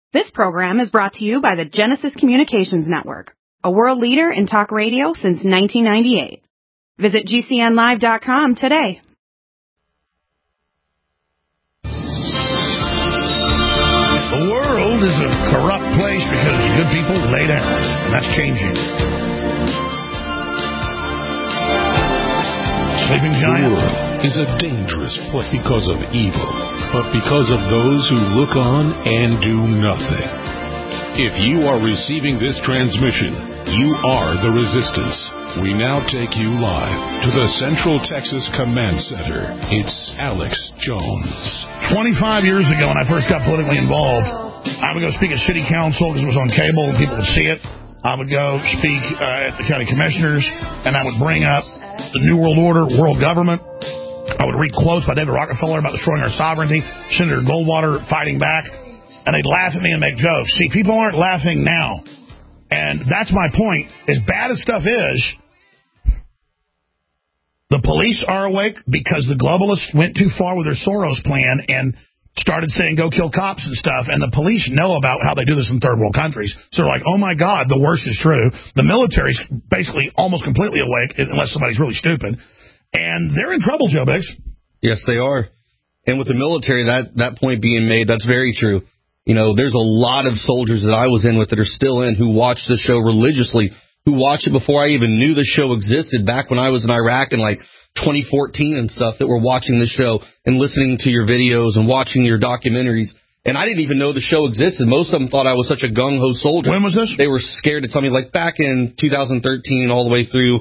This program is brought to you by the Genesis Communications Network, a world leader in talk radio since 1998. Visit GCNlive.com today. The world is a corrupt place because good people lay down, and that's changing. Sleeping Giant. The world is a dangerous place because of evil, but because of those who look on and do nothing. If you are receiving this transmission, you are the resistance. We now take you live to the Central Texas Command Center. It's Alex Jones. 25 years ago, when I first got politically involved, I would go speak at city council because it was on cable and people would see it. I would go speak at the county commissioners, and I would bring up the New World Order, world government. I would read quotes by David Rockefeller about destroying our sovereignty, Senator Goldwater fighting back, and they'd laugh at me and make jokes. See, people aren't laughing now. And that's my point. As bad as stuff is, the police are awake because the globalists went too far with their Soros plan and started saying go kill cops and stuff. And the police know about how they do this in third world countries. So they're like, oh, my God, the worst is true. The military's basically almost completely awake, unless somebody's really stupid. And they're in trouble, Joe Biggs. Yes, they are. And with the military, that point being made, that's very true. You know, there's a lot of soldiers that I was in with that are still in who watch the show religiously, who watch it before I even knew the show existed back when I was in Iraq in like 2014 and stuff, that were watching the show and listening to your videos and watching your documentaries. And I didn't even know the show existed. Most of them thought I was such a gung-ho soldier. When was this? They were scared to tell me, like back in 2013 all the way through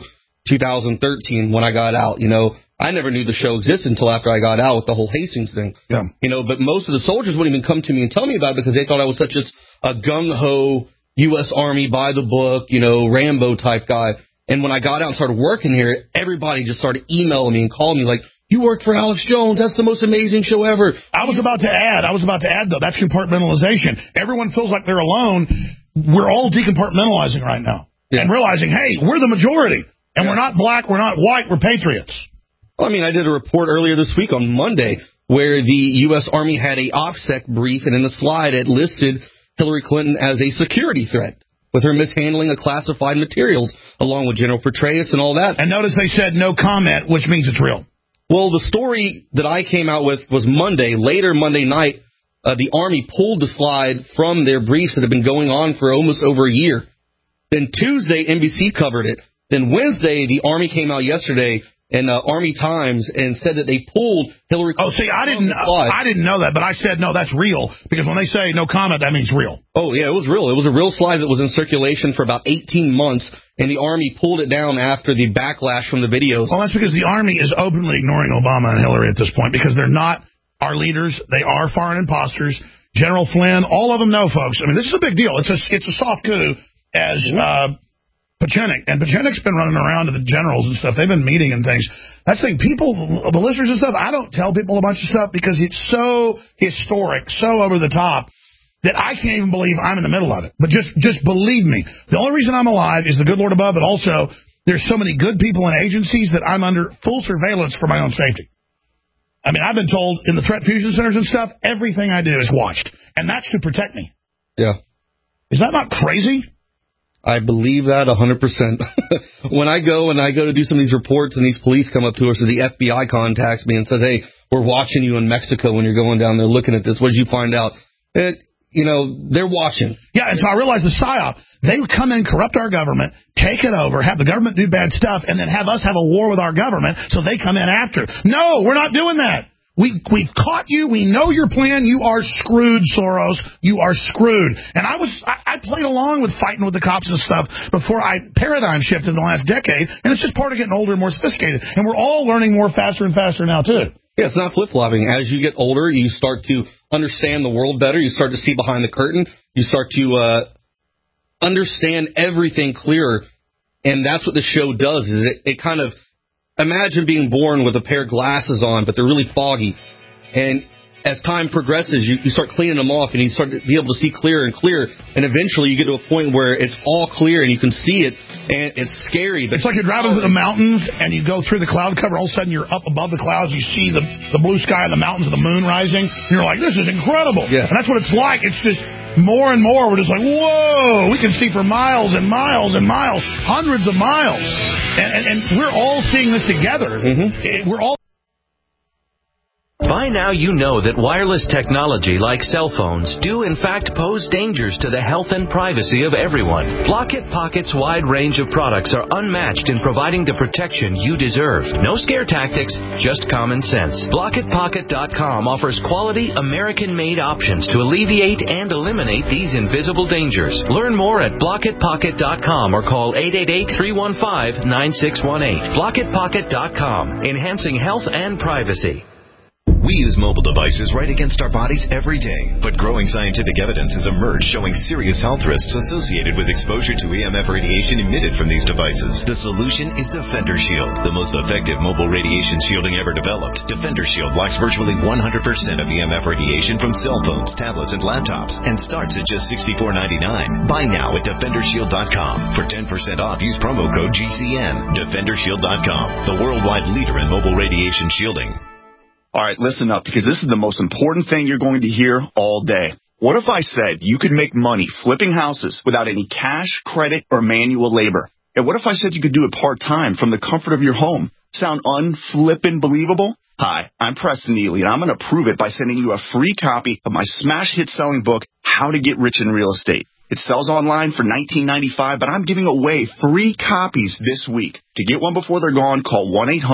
2013 when I got out. You know, I never knew the show existed until after I got out with the whole Hastings thing. Yeah. You know, but most of the soldiers wouldn't even come to me and tell me about it because they thought I was such a gung-ho U.S. Army by the book, you know, Rambo type guy. And when I got out and started working here, everybody just started emailing me and calling me like, you work for Alex Jones. That's the most amazing show ever. I was about to add, though, that's compartmentalization. Everyone feels like they're alone. We're all decompartmentalizing right now and realizing, hey, we're the majority. And we're not black, we're not white, we're patriots. Well, I mean, I did a report earlier this week on Monday where the U.S. Army had a OPSEC brief, and in the slide it listed Hillary Clinton as a security threat with her mishandling of classified materials, along with General Petraeus and all that. And notice they said no comment, which means it's real. Well, the story that I came out with was Monday. Later Monday night, the Army pulled the slide from their briefs that had been going on for almost over a year. Then Tuesday, NBC covered it. Then Wednesday, the Army came out yesterday in Army Times and said that they pulled Hillary Clinton. Oh, see, I didn't know that, but I said, no, that's real. Because when they say no comment, that means real. Oh, yeah, it was real. It was a real slide that was in circulation for about 18 months, and the Army pulled it down after the backlash from the videos. Well, that's because the Army is openly ignoring Obama and Hillary at this point because they're not our leaders. They are foreign imposters. General Flynn, all of them know, folks. I mean, this is a big deal. It's a soft coup as Pachenik, and Pachenik's been running around to the generals and stuff. They've been meeting and things. That's the thing. People, the listeners and stuff, I don't tell people a bunch of stuff because it's so historic, so over the top, that I can't even believe I'm in the middle of it. But just believe me. The only reason I'm alive is the good Lord above, but also there's so many good people in agencies that I'm under full surveillance for my own safety. I mean, I've been told in the threat fusion centers and stuff, everything I do is watched. And that's to protect me. Yeah. Is that not crazy? I believe that 100%. When I go to do some of these reports and these police come up to us or the FBI contacts me and says, hey, we're watching you in Mexico when you're going down there looking at this. What did you find out? You know, they're watching. Yeah, and so I realized the PSYOP, they would come in, corrupt our government, take it over, have the government do bad stuff, and then have us have a war with our government so they come in after. No, we're not doing that. We've caught you. We know your plan. You are screwed, Soros. You are screwed. And I played along with fighting with the cops and stuff before I paradigm shifted in the last decade. And it's just part of getting older and more sophisticated. And we're all learning more faster and faster now, too. Yeah, it's not flip-flopping. As you get older, you start to understand the world better. You start to see behind the curtain. You start to understand everything clearer. And that's what the show does, is it kind of... Imagine being born with a pair of glasses on, but they're really foggy. And as time progresses, you start cleaning them off, and you start to be able to see clearer and clearer. And eventually you get to a point where it's all clear, and you can see it, and it's scary. But it's like you're driving through the mountains, and you go through the cloud cover. All of a sudden, you're up above the clouds. You see the blue sky and the mountains and the moon rising. And you're like, this is incredible. Yeah. And that's what it's like. It's just more and more, we're just like, whoa, we can see for miles and miles and miles, hundreds of miles. And we're all seeing this together. We're all... By now you know that wireless technology like cell phones do in fact pose dangers to the health and privacy of everyone. Blockit Pocket's wide range of products are unmatched in providing the protection you deserve. No scare tactics, just common sense. BlockitPocket.com offers quality American-made options to alleviate and eliminate these invisible dangers. Learn more at BlockitPocket.com or call 888-315-9618. BlockitPocket.com, enhancing health and privacy. We use mobile devices right against our bodies every day, but growing scientific evidence has emerged showing serious health risks associated with exposure to EMF radiation emitted from these devices. The solution is Defender Shield, the most effective mobile radiation shielding ever developed. Defender Shield blocks virtually 100% of EMF radiation from cell phones, tablets, and laptops, and starts at just $64.99. Buy now at DefenderShield.com. For 10% off, use promo code GCN. DefenderShield.com, the worldwide leader in mobile radiation shielding. All right, listen up, because this is the most important thing you're going to hear all day. What if I said you could make money flipping houses without any cash, credit, or manual labor? And what if I said you could do it part-time from the comfort of your home? Sound unflippin' believable? Hi, I'm Preston Neely, and I'm going to prove it by sending you a free copy of my smash hit selling book, How to Get Rich in Real Estate. It sells online for $19.95, but I'm giving away free copies this week. To get one before they're gone, call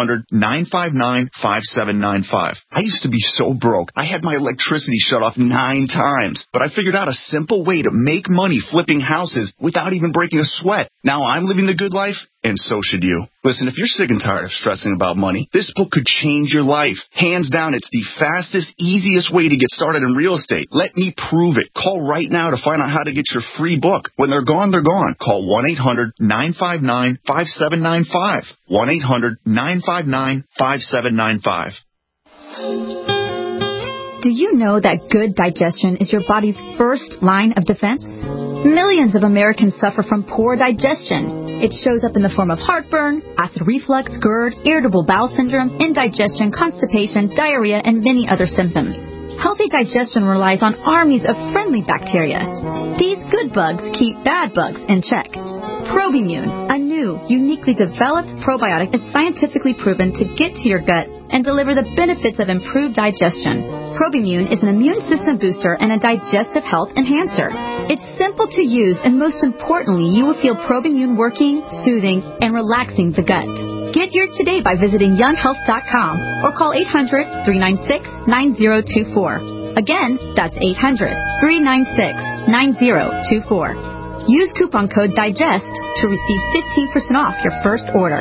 1-800-959-5795. I used to be so broke, I had my electricity shut off 9 times, but I figured out a simple way to make money flipping houses without even breaking a sweat. Now I'm living the good life, and so should you. Listen, if you're sick and tired of stressing about money, this book could change your life. Hands down, it's the fastest, easiest way to get started in real estate. Let me prove it. Call right now to find out how to get your free book. When they're gone, they're gone. Call 1-800-959-5795. 1-800-959-5795. Do you know that good digestion is your body's first line of defense? Millions of Americans suffer from poor digestion. It shows up in the form of heartburn, acid reflux, GERD, irritable bowel syndrome, indigestion, constipation, diarrhea, and many other symptoms. Healthy digestion relies on armies of friendly bacteria. These good bugs keep bad bugs in check. Probimune, a new, uniquely developed probiotic, is scientifically proven to get to your gut and deliver the benefits of improved digestion. Probimune is an immune system booster and a digestive health enhancer. It's simple to use, and most importantly, you will feel Probimune working, soothing, and relaxing the gut. Get yours today by visiting younghealth.com or call 800-396-9024. Again, that's 800-396-9024. Use coupon code DIGEST to receive 15% off your first order.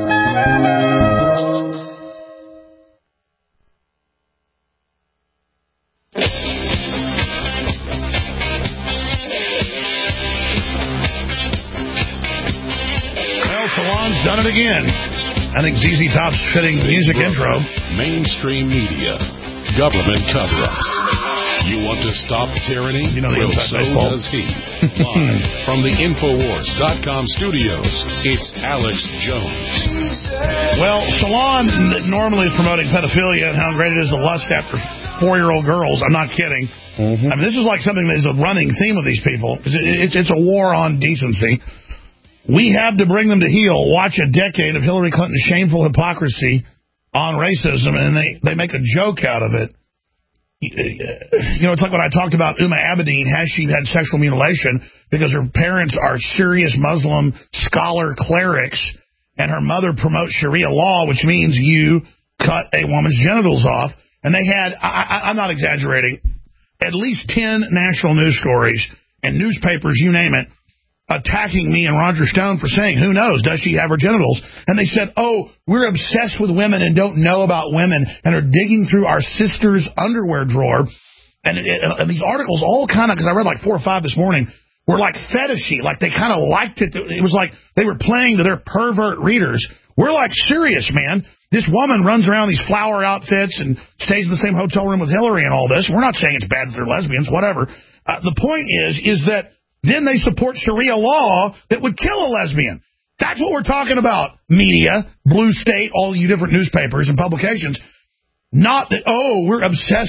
Well, Salon's done it again. I think ZZ Top's fitting music intro. Mainstream media. Government cover-ups. You want to stop tyranny? You know, well, so does he. Live from the Infowars.com studios, it's Alex Jones. Well, Salon normally is promoting pedophilia and how great it is to lust after 4-year-old girls. I'm not kidding. I mean, this is like something that is a running theme of these people. It's a war on decency. We have to bring them to heel. Watch a decade of Hillary Clinton's shameful hypocrisy on racism, and they make a joke out of it. You know, it's like when I talked about Uma Abedin. She had sexual mutilation because her parents are serious Muslim scholar clerics, and her mother promotes Sharia law, which means you cut a woman's genitals off. And they had, I'm not exaggerating, at least 10 national news stories and newspapers, you name it, attacking me and Roger Stone for saying, who knows, does she have her genitals? And they said, oh, we're obsessed with women and don't know about women and are digging through our sister's underwear drawer. And these articles all kind of, because I read like 4 or 5 this morning, were like fetishy, like they kind of liked it. It was like they were playing to their pervert readers. We're like serious, man. This woman runs around these flower outfits and stays in the same hotel room with Hillary and all this. We're not saying it's bad that they're lesbians, whatever. The point is that then they support Sharia law that would kill a lesbian. That's what we're talking about, media, Blue State, all you different newspapers and publications. Not that, oh, we're obsessed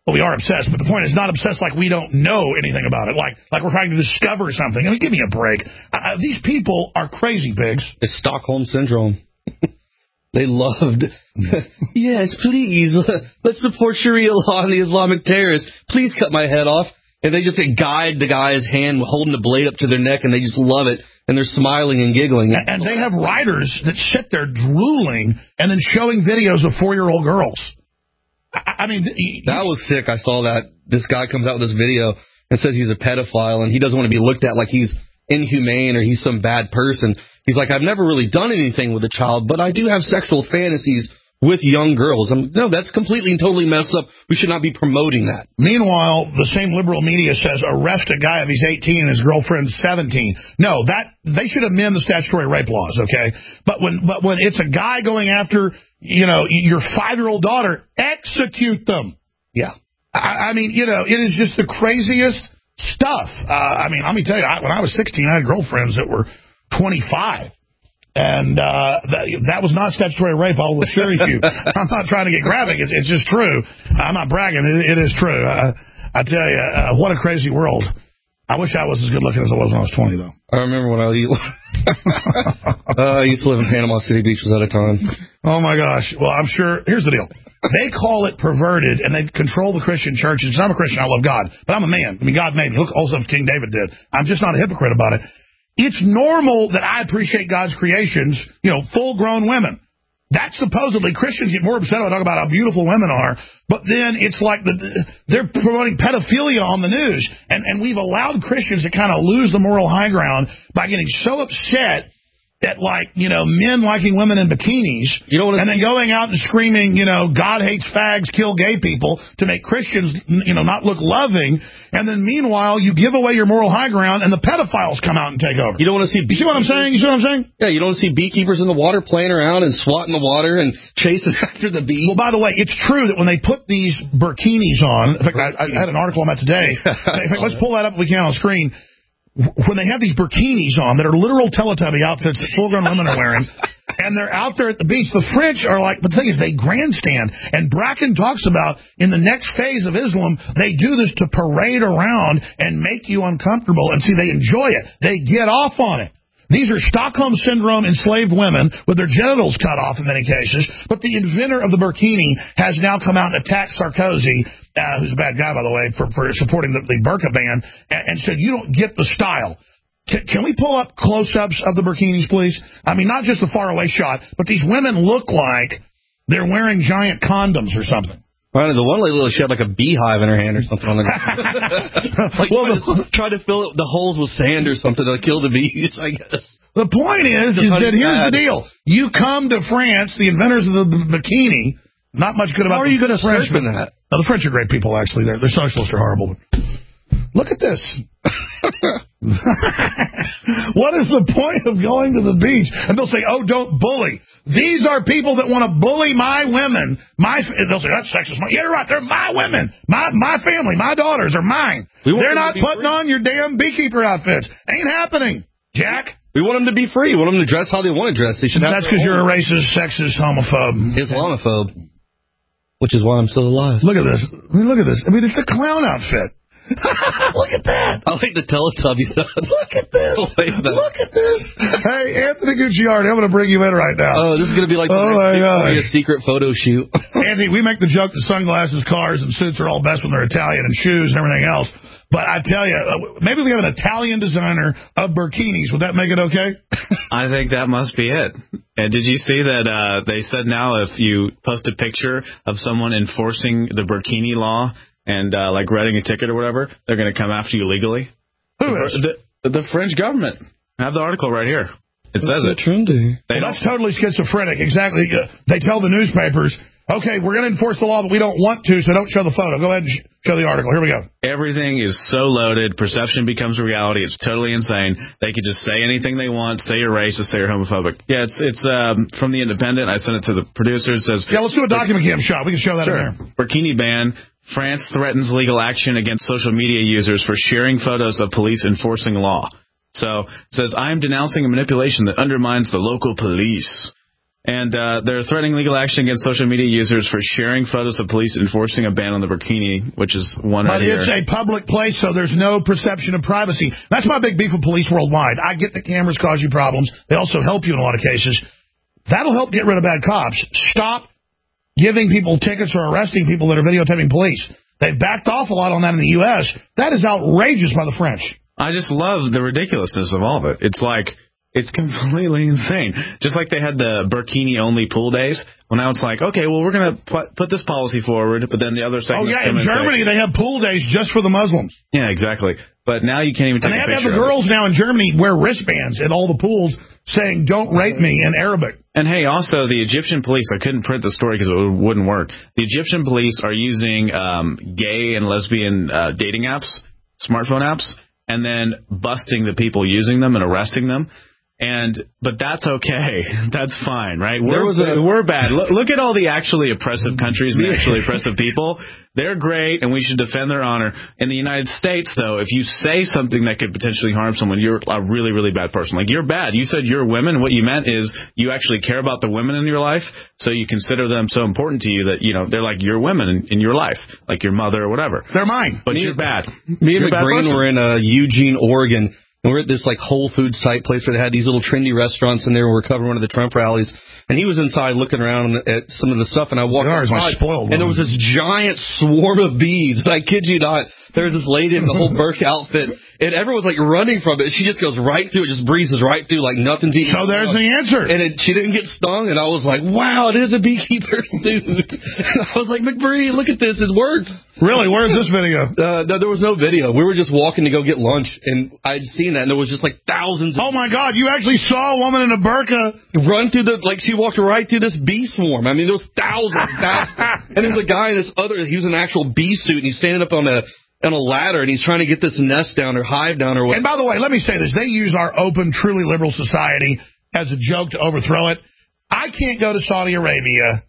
Well, we are obsessed, but the point is not obsessed like we don't know anything about it, like we're trying to discover something. I mean, give me a break. These people are crazy, Biggs. It's Stockholm Syndrome. They loved, yes, please, let's support Sharia law and the Islamic terrorists. Please cut my head off. And they just guide the guy's hand holding the blade up to their neck, and they just love it. And they're smiling and giggling. And they have writers that sit there drooling and then showing videos of 4-year-old girls. I mean, that was sick. I saw that. This guy comes out with this video and says he's a pedophile and he doesn't want to be looked at like he's inhumane or he's some bad person. He's like, I've never really done anything with a child, but I do have sexual fantasies with young girls. No, that's completely and totally messed up. We should not be promoting that. Meanwhile, the same liberal media says arrest a guy if he's 18 and his girlfriend's 17. No, they should amend the statutory rape laws, okay? But when it's a guy going after, your 5-year-old daughter, execute them. Yeah. I mean, it is just the craziest stuff. I mean, let me tell you, when I was 16, I had girlfriends that were 25. And that was not statutory rape, I'll assure you. I'm not trying to get graphic. It's just true. I'm not bragging. It is true. I tell you, what a crazy world. I wish I was as good looking as I was when I was 20, though. I remember when I used to live in Panama City Beach at a time. Oh, my gosh. Well, I'm sure. Here's the deal. They call it perverted, and they control the Christian churches. I'm a Christian. I love God. But I'm a man. I mean, God made me. Look, all the stuff King David did. I'm just not a hypocrite about it. It's normal that I appreciate God's creations, full-grown women. That's supposedly, Christians get more upset when I talk about how beautiful women are, but then it's like they're promoting pedophilia on the news. And we've allowed Christians to kind of lose the moral high ground by getting so upset at, men liking women in bikinis, and then going out and screaming, God hates fags, kill gay people, to make Christians, not look loving. And then meanwhile, you give away your moral high ground, and the pedophiles come out and take over. You don't want to see. You see what I'm saying? Yeah, you don't want to see beekeepers in the water playing around and swatting the water and chasing after the bee. Well, by the way, it's true that when they put these burkinis on, in fact, I had an article on that today. In fact, let's pull that up if we can on screen. When they have these burkinis on that are literal Teletubby outfits that full-grown women are wearing, and they're out there at the beach, the French are like, but the thing is, they grandstand. And Bracken talks about, in the next phase of Islam, they do this to parade around and make you uncomfortable. And see, they enjoy it. They get off on it. These are Stockholm Syndrome enslaved women with their genitals cut off in many cases. But the inventor of the burkini has now come out and attacked Sarkozy, who's a bad guy, by the way, for supporting the burqa ban, and said, you don't get the style. Can we pull up close-ups of the burkinis, please? I mean, not just the faraway shot, but these women look like they're wearing giant condoms or something. Well, the one lady, she had like a beehive in her hand or something on her. Try to fill the holes with sand or something to kill the bees, I guess. The point is that here's the deal. You come to France, the inventors of the bikini, not much good about. How are you going to search for that? No, the French are great people, actually. Their socialists are horrible. Look at this. What is the point of going to the beach? And they'll say, oh, don't bully. These are people that want to bully my women. They'll say, that's sexist. Yeah, you're right. They're my women. My family, my daughters are mine. They're not putting on your damn beekeeper outfits. Ain't happening, Jack. We want them to be free. We want them to dress how they want to dress. They should. That's because you're a racist, sexist, homophobe. Islamophobe. Which is why I'm still alive. Look at this. Look at this. I mean, it's a clown outfit. Look at that. I like the Teletubby. Look at this. Look at this. Hey, Anthony Gucciardi, I'm going to bring you in right now. Oh, this is going to be like a secret photo shoot. Anthony, we make the joke that sunglasses, cars, and suits are all best when they're Italian, and shoes and everything else. But I tell you, maybe we have an Italian designer of burkinis. Would that make it okay? I think that must be it. And did you see that they said now if you post a picture of someone enforcing the burkini law and like writing a ticket or whatever, they're going to come after you legally? Who is? The French government. I have the article right here. It says it. Trendy. That's totally schizophrenic. Exactly. They tell the newspapers, okay, we're going to enforce the law, but we don't want to, so don't show the photo. Go ahead and show the article. Here we go. Everything is so loaded. Perception becomes reality. It's totally insane. They could just say anything they want, say you're racist, say you're homophobic. Yeah, it's from The Independent. I sent it to the producer. It says... Yeah, let's do a document cam shot. We can show that in there. Burkini ban. France threatens legal action against social media users for sharing photos of police enforcing law. So it says, I am denouncing a manipulation that undermines the local police. And they're threatening legal action against social media users for sharing photos of police enforcing a ban on the burkini, which is one right here. But it's a public place, so there's no perception of privacy. That's my big beef with police worldwide. I get that cameras cause you problems. They also help you in a lot of cases. That'll help get rid of bad cops. Stop giving people tickets or arresting people that are videotaping police. They've backed off a lot on that in the U.S. That is outrageous by the French. I just love the ridiculousness of all of it. It's like... It's completely insane. Just like they had the burkini-only pool days. Well, now it's like, okay, well, we're going to put this policy forward, but then the other segment... Oh, yeah, in Germany, they have pool days just for the Muslims. Yeah, exactly. But now you can't even take a picture of it. And they have the girls now in Germany wear wristbands at all the pools saying, don't rape me in Arabic. And, hey, also, the Egyptian police, I couldn't print the story because it wouldn't work. The Egyptian police are using gay and lesbian dating apps, smartphone apps, and then busting the people using them and arresting them. But that's okay. That's fine, right? We're bad. Look at all the actually oppressive countries and actually oppressive people. They're great, and we should defend their honor. In the United States, though, if you say something that could potentially harm someone, you're a really, really bad person. Like, you're bad. You said you're women. What you meant is you actually care about the women in your life, so you consider them so important to you that, you know, they're like your women in your life, like your mother or whatever. They're mine. But you're bad. Me and McGreen were in Eugene, Oregon. And we're at this, like, Whole Foods type place where they had these little trendy restaurants in there. We're covering one of the Trump rallies. And he was inside looking around at some of the stuff, and I walked outside, and there was this giant swarm of bees. And I kid you not, there was this lady in the whole Burka outfit, and everyone was, like, running from it. She just goes right through it, just breezes right through like nothing's even. So there's the answer. And she didn't get stung, and I was like, wow, it is a beekeeper suit. I was like, McBree, look at this. It works. Really? Where's this video? No, there was no video. We were just walking to go get lunch, and I'd seen that, and there was just, like, thousands of... Oh, my God, you actually saw a woman in a burqa run through the... Like, she walked right through this bee swarm. I mean, there was thousands. And there was a guy in this other... He was in an actual bee suit, and he's standing up on a ladder, and he's trying to get this nest down or hive down or whatever. And by the way, let me say this. They use our open, truly liberal society as a joke to overthrow it. I can't go to Saudi Arabia,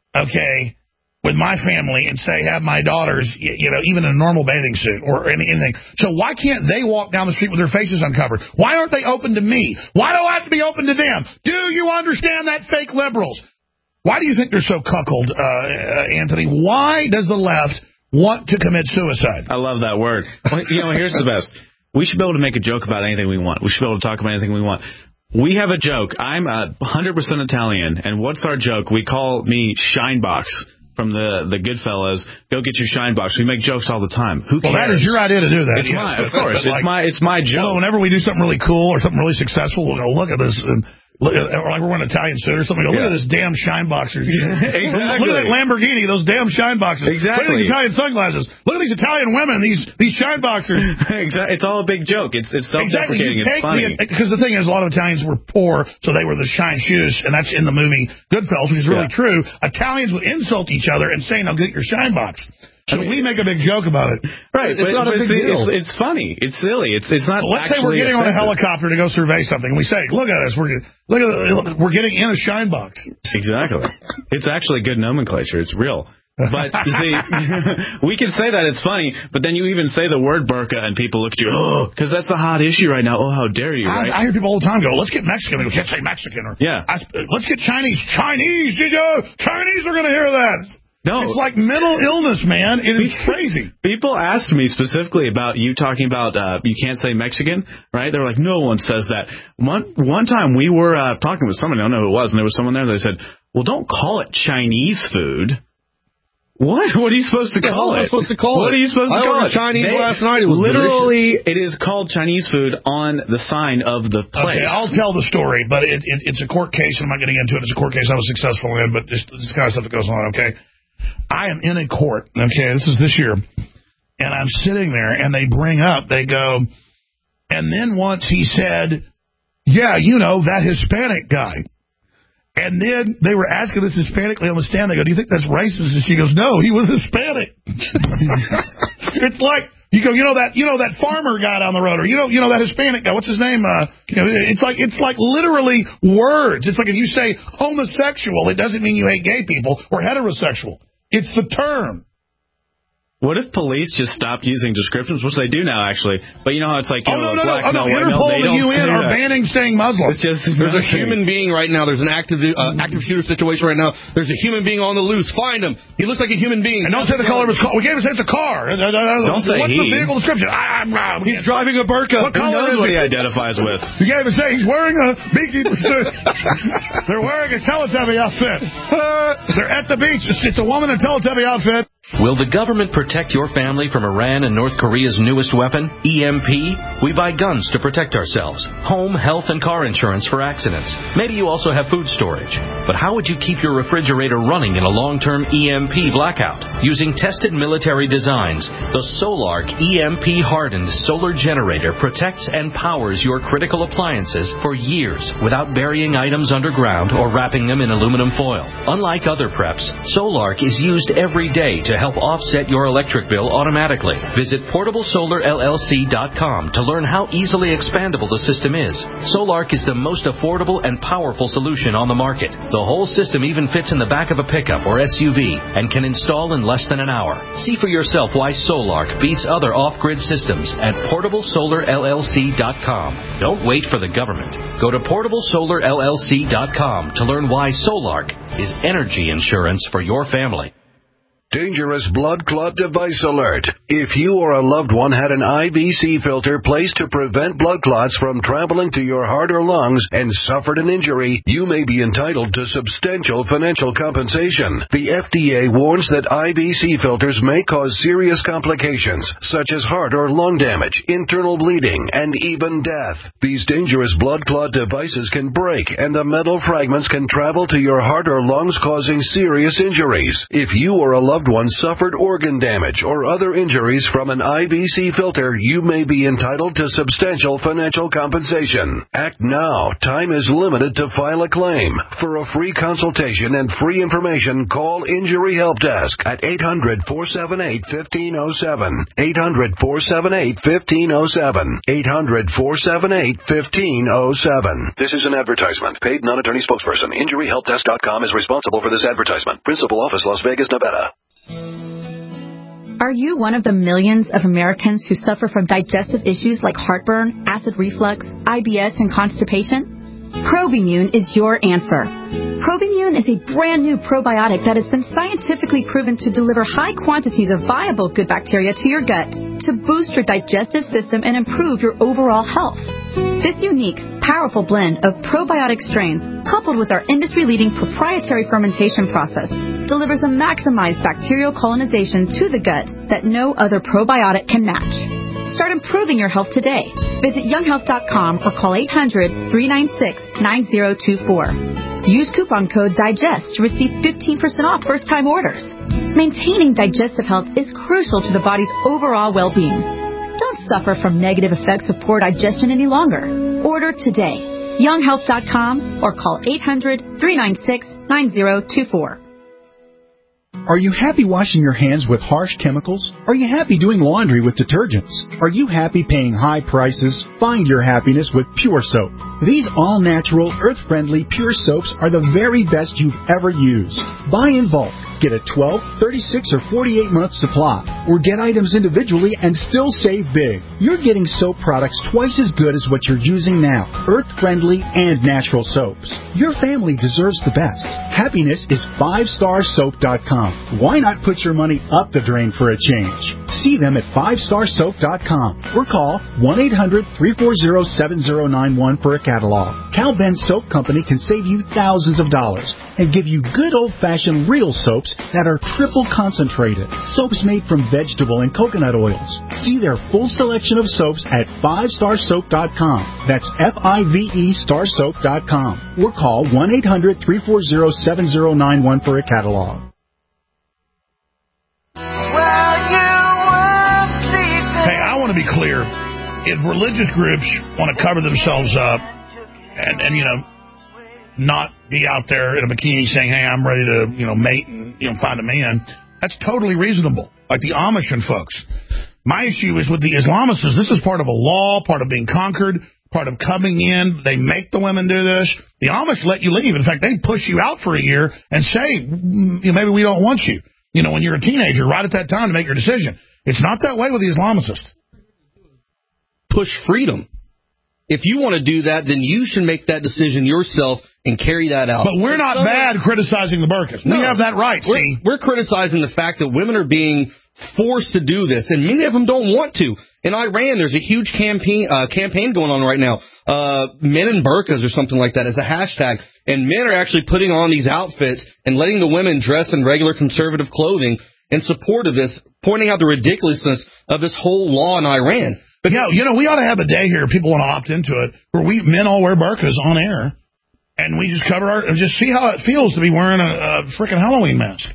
okay, with my family and say, have my daughters, you know, even in a normal bathing suit or anything. So why can't they walk down the street with their faces uncovered? Why aren't they open to me? Why do I have to be open to them? Do you understand that, fake liberals? Why do you think they're so cuckold, Anthony? Why does the left want to commit suicide? I love that word. You know, here's the best. We should be able to make a joke about anything we want. We should be able to talk about anything we want. We have a joke. I'm 100% Italian, and what's our joke? We call me Shinebox from the Goodfellas. Go get your Shinebox. We make jokes all the time. Who cares? Well, that is your idea to do that. It's mine, of course. It's my joke. Well, whenever we do something really cool or something really successful, we'll go, look at this. Or like we're in an Italian suit or something. Go, look at this damn shine boxer. Exactly. Look at that Lamborghini, those damn shine boxers. Exactly. Look at these Italian sunglasses. Look at these Italian women, these shine boxers. Exactly. It's all a big joke. It's self-deprecating. It's funny. Because the thing is, a lot of Italians were poor, so they were the shine shoes, and that's in the movie Goodfellas, which is really true. Italians would insult each other and say, now get your shine box. So we make a big joke about it. Right. It's not a big deal. It's funny. It's silly. It's not. Well, let's say we're getting on a helicopter to go survey something, and we say, look at us. We're getting in a shine box. Exactly. It's actually good nomenclature. It's real. But, you see, we can say that it's funny, but then you even say the word burqa, and people look at you, oh, because that's the hot issue right now. Oh, how dare you, right? I hear people all the time go, let's get Mexican. They can't say Mexican. Or, let's get Chinese. Chinese are going to hear that. No. It's like mental illness, man. It is crazy. People asked me specifically about you talking about you can't say Mexican, right? They were like, no one says that. One time we were talking with somebody, I don't know who it was, and there was someone there, they said, well, don't call it Chinese food. What? What are you supposed to call it? What are you supposed to call it? Chinese last night. It was literally, delicious. It is called Chinese food on the sign of the place. Okay, I'll tell the story, but it's a court case, and I'm not getting into it. It's a court case I was successful in, but this kind of stuff that goes on, okay? I am in a court, okay, this is this year, and I'm sitting there, and they go, and then once he said, yeah, you know, that Hispanic guy. And then they were asking this Hispanic lady on the stand, they go, do you think that's racist? And she goes, no, he was Hispanic. It's like, you go, you know that farmer guy down the road, or you know that Hispanic guy, what's his name? It's like literally words. It's like if you say homosexual, it doesn't mean you hate gay people, or heterosexual. It's the term. What if police just stopped using descriptions, which they do now, actually? But you know how it's like, no. black, Interpol and the UN are banning saying Muslim. It's just there's a human being right now. There's an active shooter situation right now. There's a human being on the loose. Find him. He looks like a human being. And don't say the color of his car. We can't even say it's a car. Don't say What's the vehicle description? He's driving a burqa. What color knows is what he identifies with? You can't even say he's wearing a beaky. They're wearing a Teletubby outfit. They're at the beach. It's a woman in a Teletubby outfit. Will the government protect your family from Iran and North Korea's newest weapon, EMP? We buy guns to protect ourselves, home, health, and car insurance for accidents. Maybe you also have food storage. But how would you keep your refrigerator running in a long-term EMP blackout? Using tested military designs, the Solark EMP-hardened solar generator protects and powers your critical appliances for years without burying items underground or wrapping them in aluminum foil. Unlike other preps, Solark is used every day to help offset your electric bill automatically. Visit PortableSolarLLC.com to learn how easily expandable the system is. Solark is the most affordable and powerful solution on the market. The whole system even fits in the back of a pickup or SUV and can install in less than an hour. See for yourself why Solark beats other off-grid systems at PortableSolarLLC.com. Don't wait for the government. Go to PortableSolarLLC.com to learn why Solark is energy insurance for your family. Dangerous blood clot device alert. If you or a loved one had an IVC filter placed to prevent blood clots from traveling to your heart or lungs and suffered an injury, you may be entitled to substantial financial compensation. The FDA warns that IVC filters may cause serious complications, such as heart or lung damage, internal bleeding, and even death. These dangerous blood clot devices can break, and the metal fragments can travel to your heart or lungs, causing serious injuries. If you or a loved one suffered organ damage or other injuries from an IVC filter, you may be entitled to substantial financial compensation. Act now. Time is limited to file a claim. For a free consultation and free information, call Injury Help Desk at 800-478-1507. 800-478-1507. 800-478-1507. This is an advertisement. Paid non-attorney spokesperson. InjuryHelpDesk.com is responsible for this advertisement. Principal office, Las Vegas, Nevada. Are you one of the millions of Americans who suffer from digestive issues like heartburn, acid reflux, IBS, and constipation? Probimune is your answer. Probimune is a brand new probiotic that has been scientifically proven to deliver high quantities of viable good bacteria to your gut to boost your digestive system and improve your overall health. This unique, powerful blend of probiotic strains, coupled with our industry-leading proprietary fermentation process, delivers a maximized bacterial colonization to the gut that no other probiotic can match. Start improving your health today. Visit younghealth.com or call 800-396-9024. Use coupon code DIGEST to receive 15% off first-time orders. Maintaining digestive health is crucial to the body's overall well-being. Don't suffer from negative effects of poor digestion any longer. Order today. younghealth.com or call 800-396-9024. Are you happy washing your hands with harsh chemicals? Are you happy doing laundry with detergents? Are you happy paying high prices? Find your happiness with Pure Soap. These all-natural, earth-friendly Pure Soaps are the very best you've ever used. Buy in bulk. Get a 12, 36, or 48-month supply. Or get items individually and still save big. You're getting soap products twice as good as what you're using now. Earth-friendly and natural soaps. Your family deserves the best. Happiness is 5starsoap.com. Why not put your money up the drain for a change? See them at 5starsoap.com or call 1-800-340-7091 for a catalog. Cal Ben Soap Company can save you thousands of dollars and give you good old-fashioned real soaps that are triple concentrated. Soaps made from vegetable and coconut oils. See their full selection of soaps at 5starsoap.com. That's F-I-V-E starsoap.com. Or call 1-800-340-7091 for a catalog. Hey, I want to be clear. If religious groups want to cover themselves up and you know, not be out there in a bikini saying, hey, I'm ready to, mate and, find a man, that's totally reasonable. Like the Amish and folks. My issue is with the Islamists. This is part of a law, part of being conquered, part of coming in. They make the women do this. The Amish let you leave. In fact, they push you out for a year and say, maybe we don't want you. when you're a teenager, right at that time to make your decision. It's not that way with the Islamicists. Push freedom. If you want to do that, then you should make that decision yourself and carry that out. But we're not bad criticizing the burqas. We have that right, see? We're criticizing the fact that women are being forced to do this, and many of them don't want to. In Iran, there's a huge campaign going on right now. Men in burqas or something like that is a hashtag. And men are actually putting on these outfits and letting the women dress in regular conservative clothing in support of this, pointing out the ridiculousness of this whole law in Iran. But yeah, we ought to have a day here if people want to opt into it, where men all wear burqas on air, and we just just see how it feels to be wearing a freaking Halloween mask.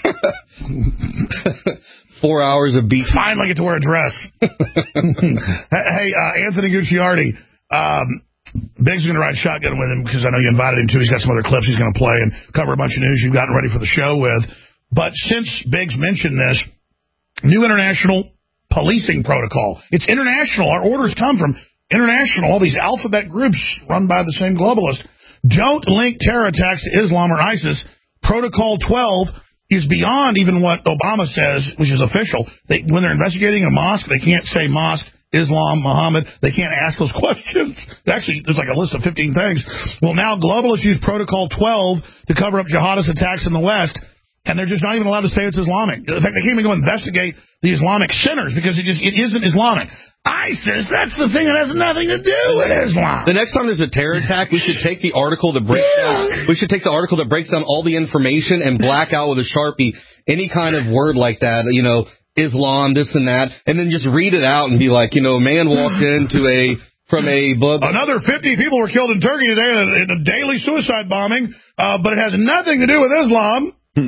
4 hours of beef. Finally get to wear a dress. Hey, Anthony Gucciardi, Big's going to ride shotgun with him because I know you invited him to. He's got some other clips he's going to play and cover a bunch of news you've gotten ready for the show with. But since Biggs mentioned this, new international policing protocol. It's international. Our orders come from international, all these alphabet groups run by the same globalists. Don't link terror attacks to Islam or ISIS. Protocol 12 is beyond even what Obama says, which is official. When they're investigating a mosque, they can't say mosque, Islam, Muhammad. They can't ask those questions. Actually, there's like a list of 15 things. Well, now globalists use Protocol 12 to cover up jihadist attacks in the West. And they're just not even allowed to say it's Islamic. In fact, they can't even go investigate the Islamic centers because it isn't Islamic. ISIS, that's the thing that has nothing to do with Islam. The next time there's a terror attack, we should take the article that breaks down. We should take the article that breaks down all the information and black out with a Sharpie any kind of word like that. Islam, this and that, and then just read it out and be like, a man walked from a book. Another 50 people were killed in Turkey today in a daily suicide bombing, but it has nothing to do with Islam.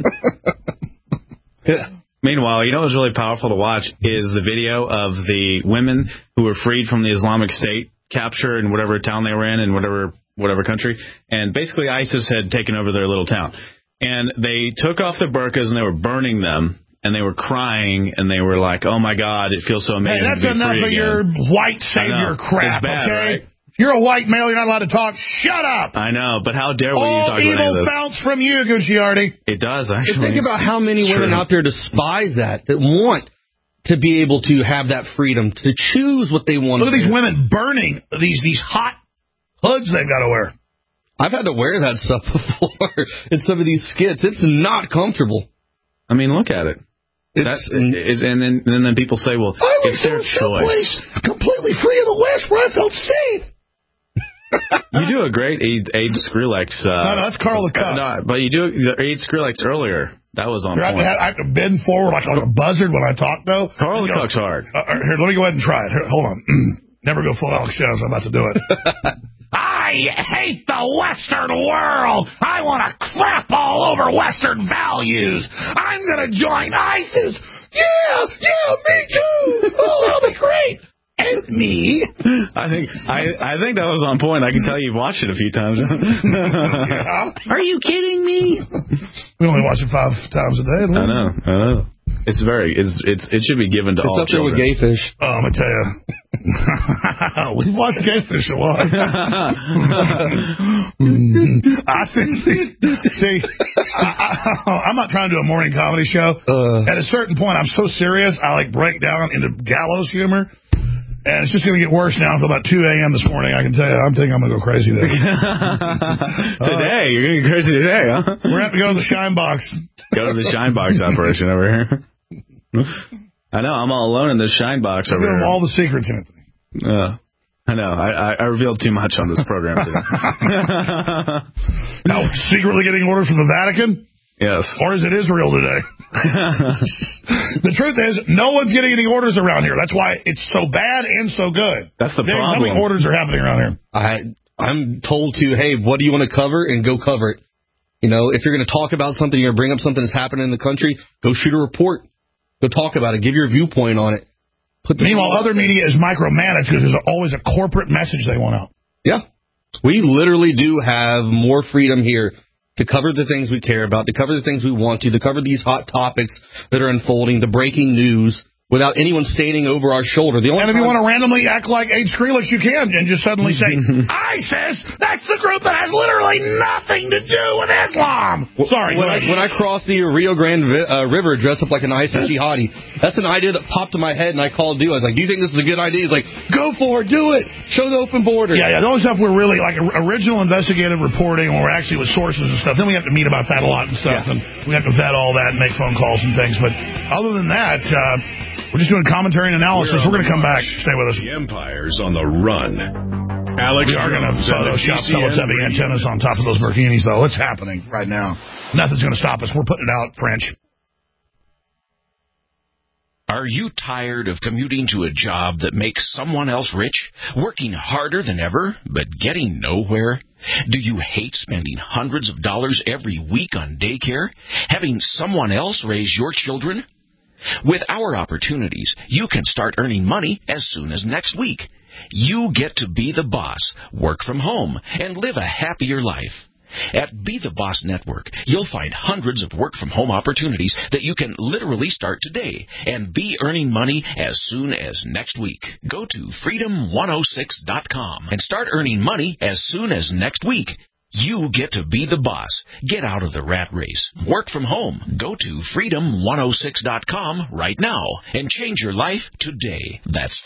Meanwhile, what's really powerful to watch is the video of the women who were freed from the Islamic State capture in whatever town they were in whatever country, and basically ISIS had taken over their little town, and they took off their burqas and they were burning them. And they were crying, and they were like, "Oh my God, it feels so amazing." Hey, that's enough of your white savior crap. It's bad, okay? Right? If you're a white male, you're not allowed to talk. Shut up. I know, but how dare we talk about all evil bounce from you, Gucciardi. It does actually. Think about how many women out there despise that want to be able to have that freedom to choose what they want. Look at these women burning these hot hoods they've got to wear. I've had to wear that stuff before in some of these skits. It's not comfortable. I mean, look at it. And then people say, well, it's their choice. Completely free of the West where I felt safe. You do a great Aid Skrillex. No, that's Carl the Cuck. No, but you do the Aid Skrillex earlier. That was on point. I have to bend forward like a buzzard when I talk, though. Carl the Cuck's hard. Here, let me go ahead and try it. Here, hold on. Never go full Alex Jones. I'm about to do it. I hate the Western world. I want to crap all over Western values. I'm going to join ISIS. Yeah, me too. Oh, that'll be great. And me. I think that was on point. I can tell you've watched it a few times. Yeah. Are you kidding me? We only watch it 5 times a day. I know. It should be given to all up there children. with Gayfish. Oh, I'm gonna tell you, we watch Gayfish a lot. I think. See, I'm not trying to do a morning comedy show. At a certain point, I'm so serious, I break down into gallows humor. And it's just going to get worse now until about 2 a.m. this morning. I can tell you, I'm thinking I'm going to go crazy today. Today? You're going to get crazy today, huh? We're going to have to go to the Shine Box. Go to the Shine Box operation over here. I know, I'm all alone in this Shine Box over here. All the secrets, Anthony. I know, I revealed too much on this program today. Now, secretly getting orders from the Vatican? Yes. Or is it Israel today? The truth is, no one's getting any orders around here. That's why it's so bad and so good. That's the problem. How many orders are happening around here? I'm told to, hey, what do you want to cover? And go cover it. If you're going to talk about something, you're going to bring up something that's happening in the country, go shoot a report. Go talk about it. Give your viewpoint on it. Meanwhile, other media is micromanaged because there's always a corporate message they want out. Yeah. We literally do have more freedom here to cover the things we care about, to cover the things we want to cover these hot topics that are unfolding, the breaking news. without anyone standing over our shoulder. And if you want to randomly act like H. Skrillex, you can, and just suddenly say, ISIS, that's the group that has literally nothing to do with Islam. Sorry. When I crossed the Rio Grande River dressed up like an ISIS jihadi, that's an idea that popped in my head, and I called Dew. I was like, do you think this is a good idea? He's like, go for it, do it. Show the open border. Yeah, the only stuff we're really, like, original investigative reporting, when we're actually with sources and stuff, then we have to meet about that a lot and stuff, and we have to vet all that and make phone calls and things. But other than that, we're just doing commentary and analysis. We're going to come back. Stay with us. The Empire's on the run. Alex we are going to Photoshop Phillips having antennas on top of those bikinis, though. It's happening right now. Nothing's going to stop us. We're putting it out, French. Are you tired of commuting to a job that makes someone else rich, working harder than ever, but getting nowhere? Do you hate spending hundreds of dollars every week on daycare, having someone else raise your children? With our opportunities, you can start earning money as soon as next week. You get to be the boss, work from home, and live a happier life. At Be the Boss Network, you'll find hundreds of work-from-home opportunities that you can literally start today and be earning money as soon as next week. Go to freedom106.com and start earning money as soon as next week. You get to be the boss. Get out of the rat race. Work from home. Go to freedom106.com right now and change your life today. That's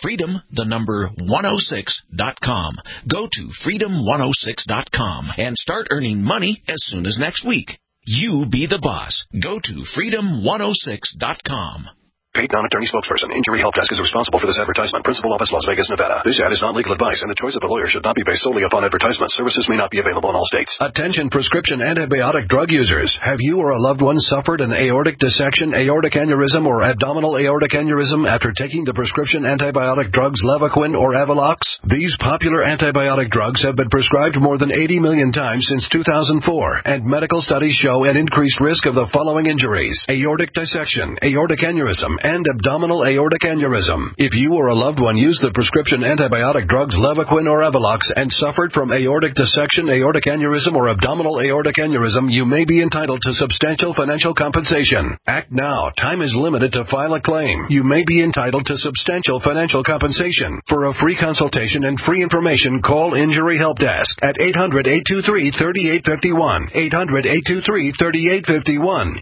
freedom106.com. Go to freedom106.com and start earning money as soon as next week. You be the boss. Go to freedom106.com. Paid non-attorney spokesperson. Injury Help Desk is responsible for this advertisement. Principal office, Las Vegas, Nevada. This ad is not legal advice, and the choice of a lawyer should not be based solely upon advertisement. Services may not be available in all states. Attention prescription antibiotic drug users. Have you or a loved one suffered an aortic dissection, aortic aneurysm, or abdominal aortic aneurysm after taking the prescription antibiotic drugs Levaquin or Avelox? These popular antibiotic drugs have been prescribed more than 80 million times since 2004, and medical studies show an increased risk of the following injuries: aortic dissection, aortic aneurysm, and abdominal aortic aneurysm. If you or a loved one used the prescription antibiotic drugs Levaquin or Avelox and suffered from aortic dissection, aortic aneurysm, or abdominal aortic aneurysm, you may be entitled to substantial financial compensation. Act now. Time is limited to file a claim. You may be entitled to substantial financial compensation. For a free consultation and free information, call Injury Help Desk at 800-823-3851. 800-823-3851.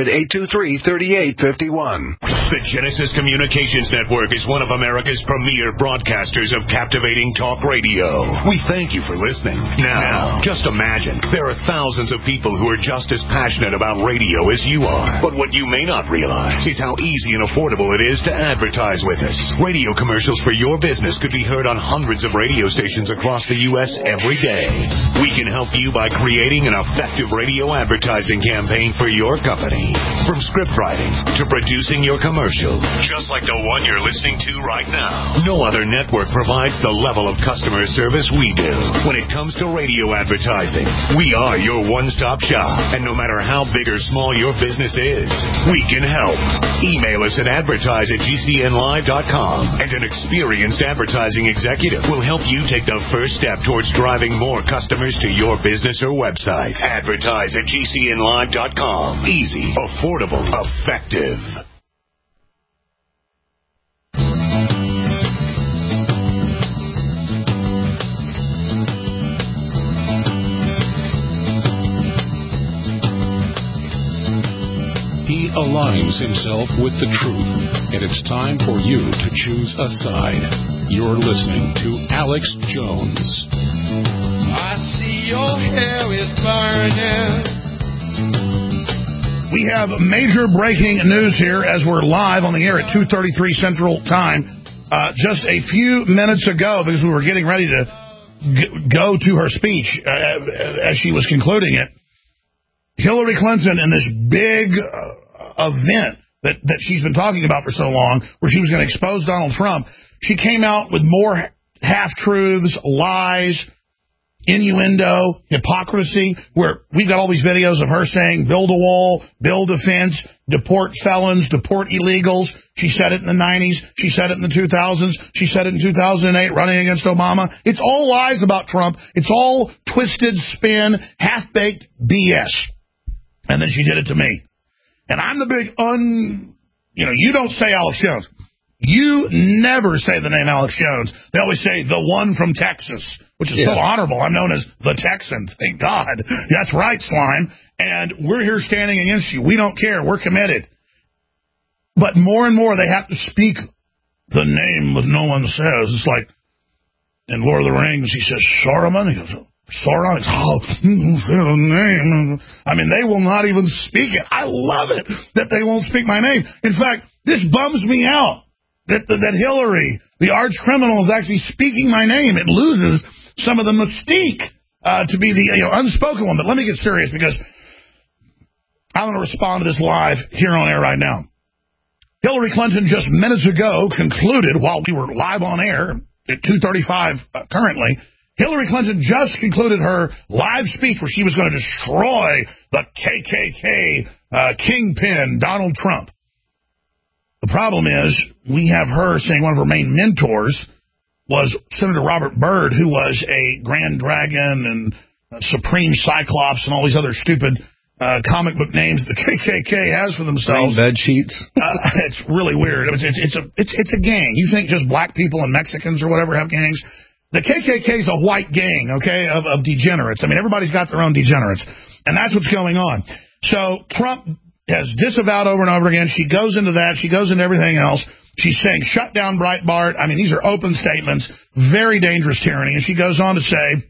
800-823-3851. The Genesis Communications Network is one of America's premier broadcasters of captivating talk radio. We thank you for listening. Now, just imagine, there are thousands of people who are just as passionate about radio as you are. But what you may not realize is how easy and affordable it is to advertise with us. Radio commercials for your business could be heard on hundreds of radio stations across the U.S. every day. We can help you by creating an effective radio advertising campaign for your company. From script writing to producing your commercial, just like the one you're listening to right now. No other network provides the level of customer service we do. When it comes to radio advertising, we are your one-stop shop. And no matter how big or small your business is, we can help. Email us at advertise@gcnlive.com, and an experienced advertising executive will help you take the first step towards driving more customers to your business or website. Advertise@gcnlive.com. Easy, affordable, effective. He aligns himself with the truth, and it's time for you to choose a side. You're listening to Alex Jones. I see your hair is burning. We have major breaking news here as we're live on the air at 2:33 Central Time. Just a few minutes ago, because we were getting ready to go to her speech as she was concluding it, Hillary Clinton, in this big event that she's been talking about for so long, where she was going to expose Donald Trump, she came out with more half-truths, lies, innuendo, hypocrisy, where we've got all these videos of her saying, build a wall, build a fence, deport felons, deport illegals. She said it in the 90s. She said it in the 2000s. She said it in 2008 running against Obama. It's all lies about Trump. It's all twisted spin, half-baked BS. And then she did it to me. And I'm the big you don't say Alex Jones. You never say the name Alex Jones. They always say the one from Texas, which is so honorable. I'm known as the Texan. Thank God. That's right, Slime. And we're here standing against you. We don't care. We're committed. But more and more, they have to speak the name that no one says. It's like in Lord of the Rings, he says Saruman. He goes, Sauron. The name. I mean, they will not even speak it. I love it that they won't speak my name. In fact, this bums me out. That Hillary, the arch criminal, is actually speaking my name. It loses some of the mystique to be the unspoken one. But let me get serious, because I'm going to respond to this live here on air right now. Hillary Clinton just minutes ago concluded, while we were live on air at 2:35 currently, Hillary Clinton just concluded her live speech where she was going to destroy the KKK kingpin, Donald Trump. The problem is, we have her saying one of her main mentors was Senator Robert Byrd, who was a Grand Dragon and Supreme Cyclops and all these other stupid comic book names the KKK has for themselves. Bed sheets. It's really weird. It's a gang. You think just black people and Mexicans or whatever have gangs? The KKK is a white gang, okay, of degenerates. I mean, everybody's got their own degenerates, and that's what's going on. So Trump has disavowed over and over again. She goes into that. She goes into everything else. She's saying, shut down Breitbart. I mean, these are open statements, very dangerous tyranny. And she goes on to say,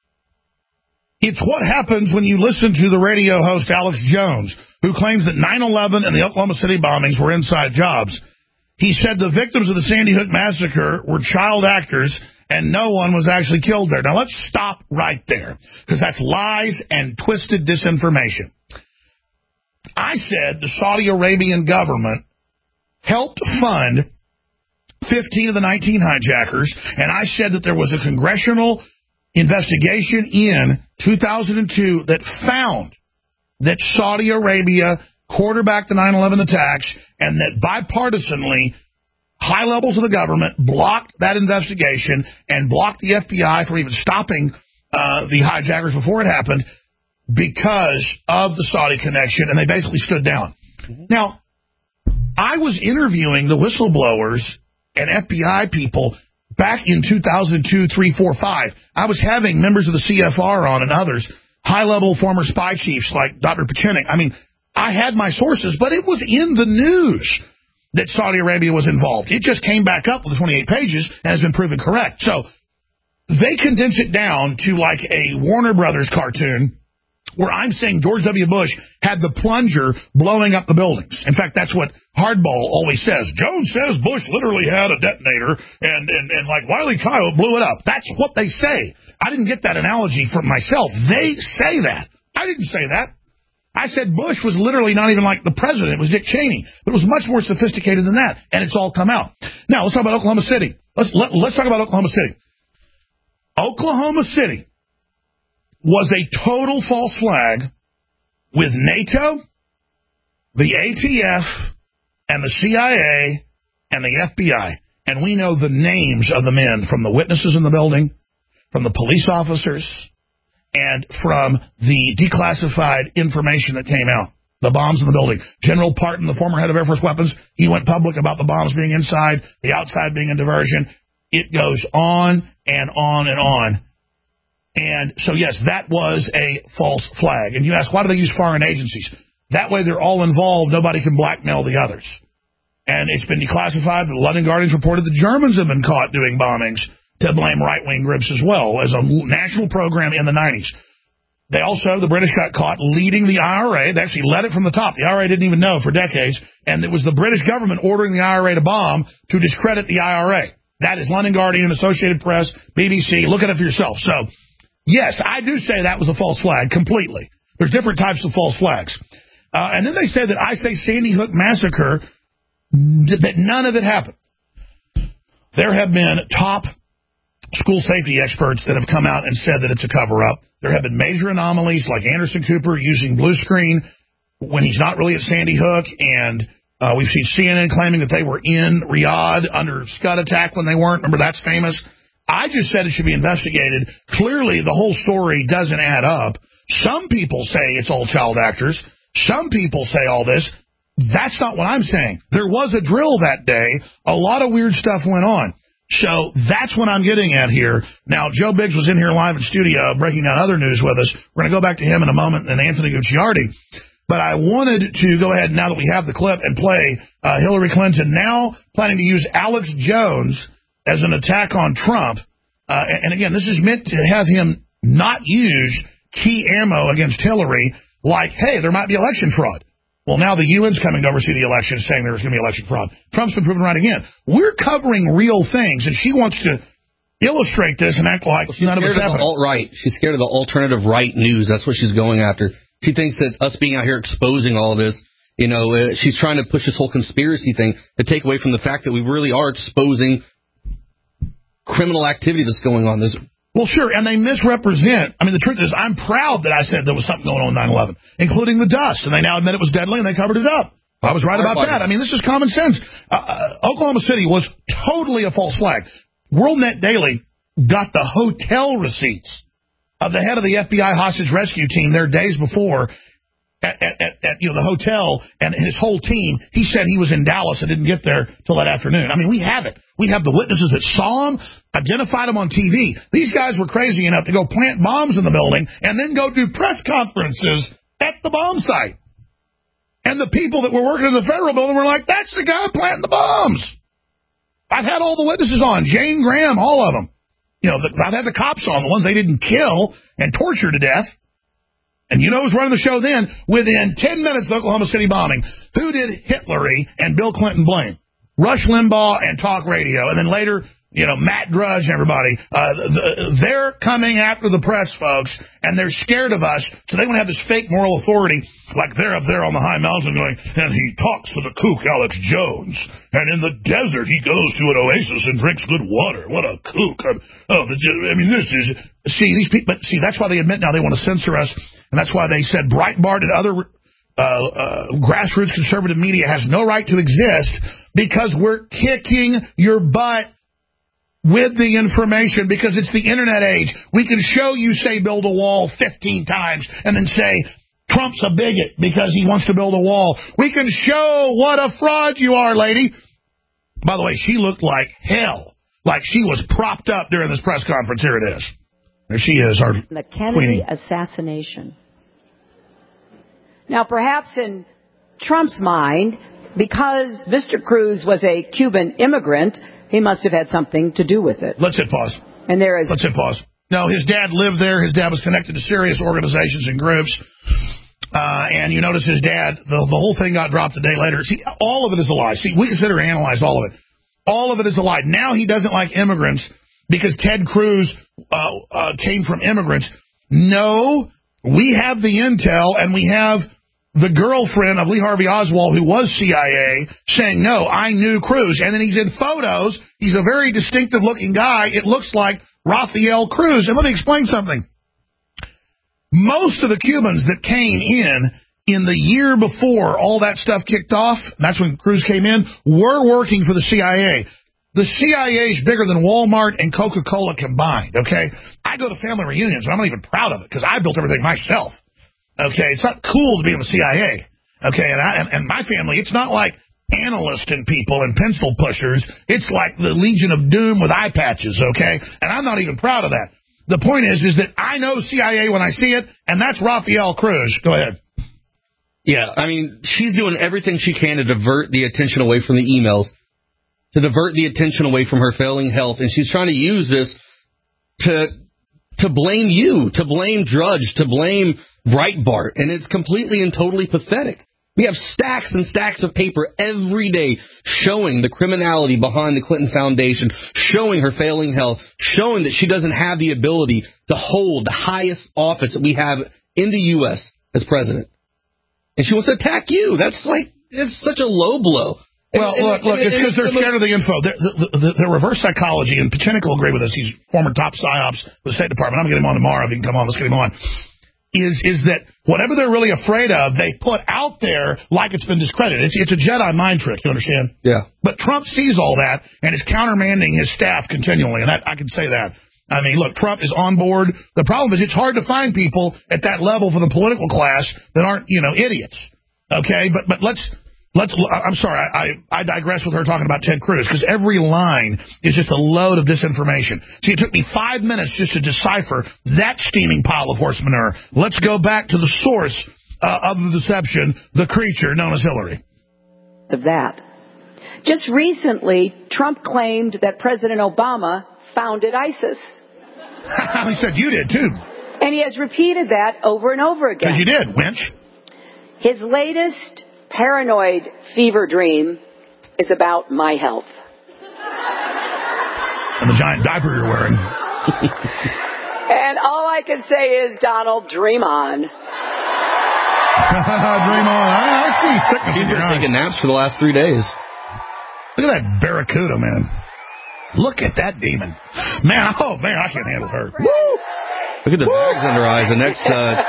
it's what happens when you listen to the radio host Alex Jones, who claims that 9/11 and the Oklahoma City bombings were inside jobs. He said the victims of the Sandy Hook massacre were child actors and no one was actually killed there. Now, let's stop right there, because that's lies and twisted disinformation. I said the Saudi Arabian government helped fund 15 of the 19 hijackers, and I said that there was a congressional investigation in 2002 that found that Saudi Arabia quarterbacked the 9/11 attacks, and that bipartisanly high levels of the government blocked that investigation and blocked the FBI from even stopping the hijackers before it happened, because of the Saudi connection, and they basically stood down. Now, I was interviewing the whistleblowers and FBI people back in 2002, 3, 4, 5. I was having members of the CFR on and others, high-level former spy chiefs like Dr. Pachinik. I mean, I had my sources, but it was in the news that Saudi Arabia was involved. It just came back up with 28 pages and has been proven correct. So they condense it down to like a Warner Brothers cartoon, where I'm saying George W. Bush had the plunger blowing up the buildings. In fact, that's what Hardball always says. Jones says Bush literally had a detonator and like Wile E. Coyote blew it up. That's what they say. I didn't get that analogy from myself. They say that. I didn't say that. I said Bush was literally not even like the president. It was Dick Cheney. But it was much more sophisticated than that, and it's all come out. Now, let's talk about Oklahoma City. Let's talk about Oklahoma City. Oklahoma City was a total false flag with NATO, the ATF, and the CIA, and the FBI. And we know the names of the men, from the witnesses in the building, from the police officers, and from the declassified information that came out. The bombs in the building. General Parton, the former head of Air Force Weapons, he went public about the bombs being inside, the outside being a diversion. It goes on and on and on. And so, yes, that was a false flag. And you ask, why do they use foreign agencies? That way they're all involved. Nobody can blackmail the others. And it's been declassified. The London Guardians reported the Germans have been caught doing bombings to blame right-wing groups as well, as a national program in the 90s. They also, the British got caught leading the IRA. They actually led it from the top. The IRA didn't even know for decades. And it was the British government ordering the IRA to bomb to discredit the IRA. That is London Guardian, Associated Press, BBC. Look at it for yourself. So, yes, I do say that was a false flag, completely. There's different types of false flags. And then they say that I say Sandy Hook massacre, that none of it happened. There have been top school safety experts that have come out and said that it's a cover-up. There have been major anomalies like Anderson Cooper using blue screen when he's not really at Sandy Hook, and we've seen CNN claiming that they were in Riyadh under Scud attack when they weren't. Remember, that's famous. I just said it should be investigated. Clearly, the whole story doesn't add up. Some people say it's all child actors. Some people say all this. That's not what I'm saying. There was a drill that day. A lot of weird stuff went on. So that's what I'm getting at here. Now, Joe Biggs was in here live in studio breaking down other news with us. We're going to go back to him in a moment and Anthony Gucciardi. But I wanted to go ahead, now that we have the clip, and play Hillary Clinton now planning to use Alex Jones as an attack on Trump. And again, this is meant to have him not use key ammo against Hillary, like, hey, there might be election fraud. Well, now the UN's coming to oversee the election, saying there's going to be election fraud. Trump's been proven right again. We're covering real things, and she wants to illustrate this and act like none of it's happening. Alt-right. She's scared of the alternative right news. That's what she's going after. She thinks that us being out here exposing all of this, she's trying to push this whole conspiracy thing to take away from the fact that we really are exposing criminal activity that's going on. Well, sure, and they misrepresent. I mean, the truth is, I'm proud that I said there was something going on with 9/11, including the dust, and they now admit it was deadly, and they covered it up. I was right about that. I mean, this is common sense. Oklahoma City was totally a false flag. WorldNet Daily got the hotel receipts of the head of the FBI hostage rescue team there days before at the hotel, and his whole team. He said he was in Dallas and didn't get there till that afternoon. I mean, we have it. We have the witnesses that saw him, identified him on TV. These guys were crazy enough to go plant bombs in the building and then go do press conferences at the bomb site. And the people that were working in the federal building were like, that's the guy planting the bombs. I've had all the witnesses on, Jane Graham, all of them. I've had the cops on, the ones they didn't kill and torture to death. And you know who's running the show then? Within 10 minutes of the Oklahoma City bombing, who did Hillary and Bill Clinton blame? Rush Limbaugh and talk radio. And then later, Matt Drudge and everybody. They're coming after the press, folks, and they're scared of us, so they want to have this fake moral authority, like they're up there on the high mountain going, and he talks to the kook, Alex Jones, and in the desert he goes to an oasis and drinks good water. What a kook. This is... See, these people... But see, that's why they admit now they want to censor us, and that's why they said Breitbart and other grassroots conservative media has no right to exist, because we're kicking your butt with the information, because it's the internet age. We can show you say build a wall 15 times and then say Trump's a bigot because he wants to build a wall. We can show what a fraud you are, lady. By the way, she looked like hell, like she was propped up during this press conference. Here it is. There she is, our the Kennedy Queenie. assassination. Now, perhaps in Trump's mind, because Mr. Cruz was a Cuban immigrant, he must have had something to do with it. Let's hit pause. And there is... Let's hit pause. No, his dad lived there. His dad was connected to serious organizations and groups. And you notice his dad, the whole thing got dropped a day later. See, all of it is a lie. See, we consider and analyze all of it. All of it is a lie. Now he doesn't like immigrants because Ted Cruz came from immigrants. No, we have the intel, and we have the girlfriend of Lee Harvey Oswald, who was CIA, saying, no, I knew Cruz. And then he's in photos. He's a very distinctive-looking guy. It looks like Rafael Cruz. And let me explain something. Most of the Cubans that came in the year before all that stuff kicked off, that's when Cruz came in, were working for the CIA. The CIA is bigger than Walmart and Coca-Cola combined, okay? I go to family reunions, and I'm not even proud of it because I built everything myself. Okay, it's not cool to be in the CIA. Okay, and my family, it's not like analyst and people and pencil pushers. It's like the Legion of Doom with eye patches, okay? And I'm not even proud of that. The point is that I know CIA when I see it, and that's Rafael Cruz. Go ahead. Yeah, I mean, she's doing everything she can to divert the attention away from the emails, to divert the attention away from her failing health, and she's trying to use this to blame you, to blame Drudge, to blame Breitbart, and it's completely and totally pathetic. We have stacks and stacks of paper every day showing the criminality behind the Clinton Foundation, showing her failing health, showing that she doesn't have the ability to hold the highest office that we have in the U.S. as president. And she wants to attack you. It's such a low blow. Well, look, it's because they're scared of the info. The reverse psychology, and Pachenik will agree with us, he's former top PsyOps of the State Department. I'm going to get him on tomorrow if he can come on. Let's get him on. Is that whatever they're really afraid of, they put out there like it's been discredited. It's a Jedi mind trick, you understand? Yeah. But Trump sees all that and is countermanding his staff continually, and I can say that. I mean, look, Trump is on board. The problem is it's hard to find people at that level for the political class that aren't, idiots. Okay? But let's I'm sorry, I digress with her talking about Ted Cruz, because every line is just a load of disinformation. See, it took me 5 minutes just to decipher that steaming pile of horse manure. Let's go back to the source of the deception, the creature known as Hillary. Of that. Just recently, Trump claimed that President Obama founded ISIS. He said you did, too. And he has repeated that over and over again. Because you did, wench. His latest paranoid fever dream is about my health. And the giant diaper you're wearing. And all I can say is, Donald, dream on. Dream on. I see sickness in your eyes. You've been taking naps for the last 3 days. Look at that barracuda, man. Look at that demon. Man, oh, man, I can't handle her. Woo! Look at the bags under her eyes. The next...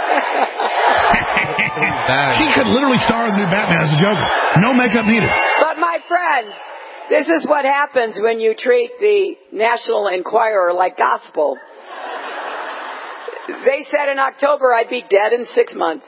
She could literally star in the new Batman as a Joker. No makeup needed. But my friends, this is what happens when you treat the National Enquirer like gospel. They said in October I'd be dead in 6 months.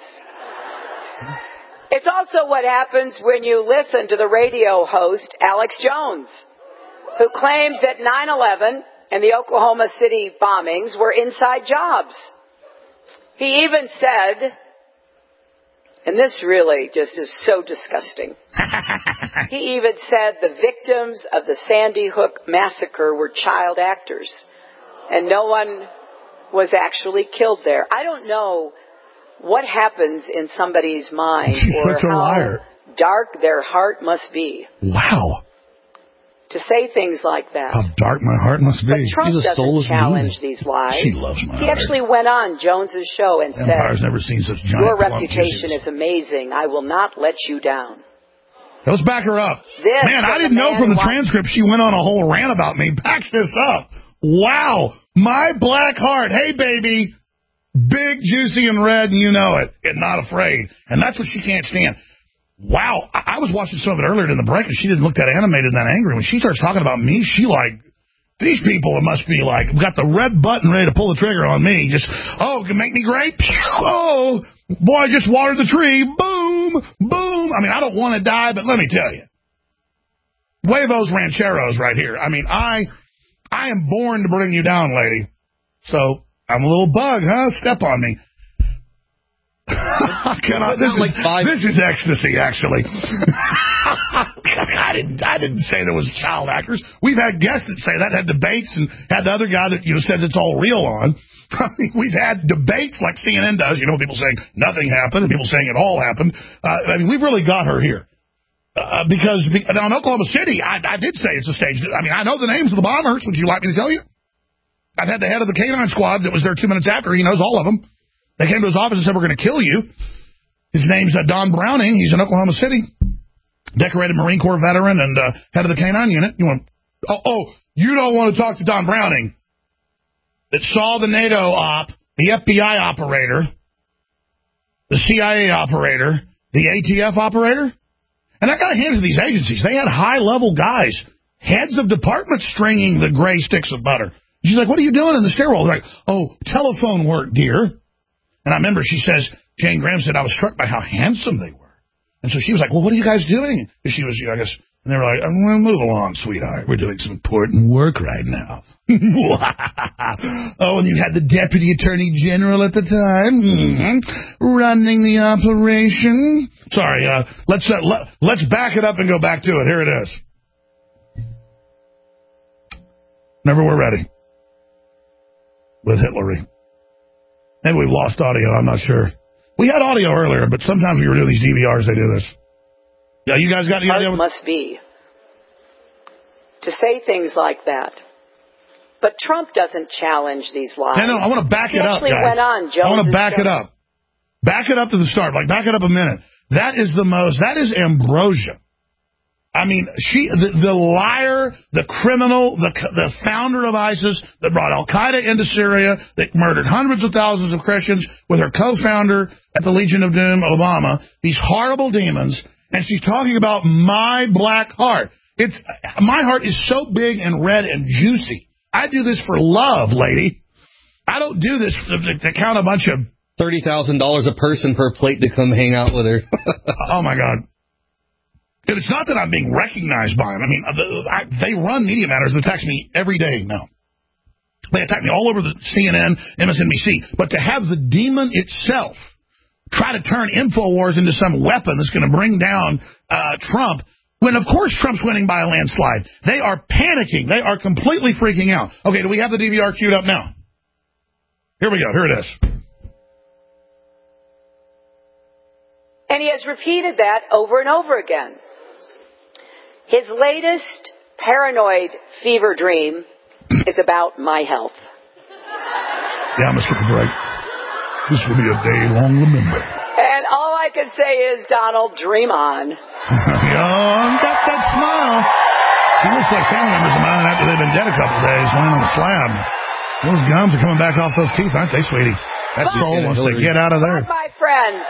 It's also what happens when you listen to the radio host Alex Jones, who claims that 9/11 and the Oklahoma City bombings were inside jobs. He even said, and this really just is so disgusting, he even said the victims of the Sandy Hook massacre were child actors and no one was actually killed there. I don't know what happens in somebody's mind or how dark their heart must be. Wow. To say things like that. How dark my heart must be. But Trump doesn't challenge these lies. She loves my heart. He actually went on Jones's show and said, Empire's never seen such giant your reputation is amazing. I will not let you down. Let's back her up. Man, I didn't know from the transcript she went on a whole rant about me. Back this up. Wow. My black heart. Hey, baby. Big, juicy, and red, and you know it. And not afraid. And that's what she can't stand. Wow, I was watching some of it earlier in the break, and she didn't look that animated and that angry. When she starts talking about me, she like, these people must be like, got the red button ready to pull the trigger on me. Just, oh, can make me great? Oh, boy, I just watered the tree. Boom, boom. I mean, I don't want to die, but let me tell you. Huevos rancheros right here. I mean, I am born to bring you down, lady. So, I'm a little bug, huh? Step on me. This is ecstasy, actually. I didn't say there was child actors. We've had guests that say that, had debates, and had the other guy that says it's all real on. I mean, we've had debates like CNN does. People saying nothing happened, and people saying it all happened. I mean, we've really got her here. Because now in Oklahoma City, I did say it's a stage. I mean, I know the names of the bombers. Would you like me to tell you? I've had the head of the K-9 squad that was there 2 minutes after. He knows all of them. They came to his office and said, we're going to kill you. His name's Don Browning. He's in Oklahoma City. Decorated Marine Corps veteran and head of the K-9 unit. You don't want to talk to Don Browning that saw the NATO op, the FBI operator, the CIA operator, the ATF operator. And I got to hand it to these agencies. They had high-level guys, heads of departments stringing the gray sticks of butter. She's like, what are you doing in the stairwell? They're like, oh, telephone work, dear. And I remember she says, Jane Graham said, I was struck by how handsome they were. And so she was like, well, what are you guys doing? And she was, I guess, and they were like, move along, sweetheart. We're doing some important work right now. Oh, and you had the Deputy Attorney General at the time, running the operation. Sorry, let's back it up and go back to it. Here it is. Whenever we're ready. With Hillary. Maybe we've lost audio, I'm not sure. We had audio earlier, but sometimes when we were doing these DVRs, they do this. Yeah, you guys got the audio? It must be to say things like that. But Trump doesn't challenge these lies. No, I want to back it up, guys. Went on, I want to back it up. Back it up to the start. Like, back it up a minute. That is ambrosia. I mean, the liar, the criminal, the founder of ISIS that brought Al-Qaeda into Syria, that murdered hundreds of thousands of Christians with her co-founder at the Legion of Doom, Obama, these horrible demons, and she's talking about my black heart. My heart is so big and red and juicy. I do this for love, lady. I don't do this to count a bunch of... $30,000 a person per plate to come hang out with her. Oh, my God. And it's not that I'm being recognized by them. I mean, they run Media Matters. They text me every day now. They attack me all over the CNN, MSNBC. But to have the demon itself try to turn InfoWars into some weapon that's going to bring down Trump, when, of course, Trump's winning by a landslide. They are panicking. They are completely freaking out. Okay, do we have the DVR queued up now? Here we go. Here it is. And he has repeated that over and over again. His latest paranoid fever dream is about my health. Yeah, I'm going to skip the break. This will be a day long remember. And all I can say is, Donald, dream on. Got that smile. She looks like family members of mine after they've been dead a couple of days, laying on the slab. Those gums are coming back off those teeth, aren't they, sweetie? That soul wants to get out of there. My friends.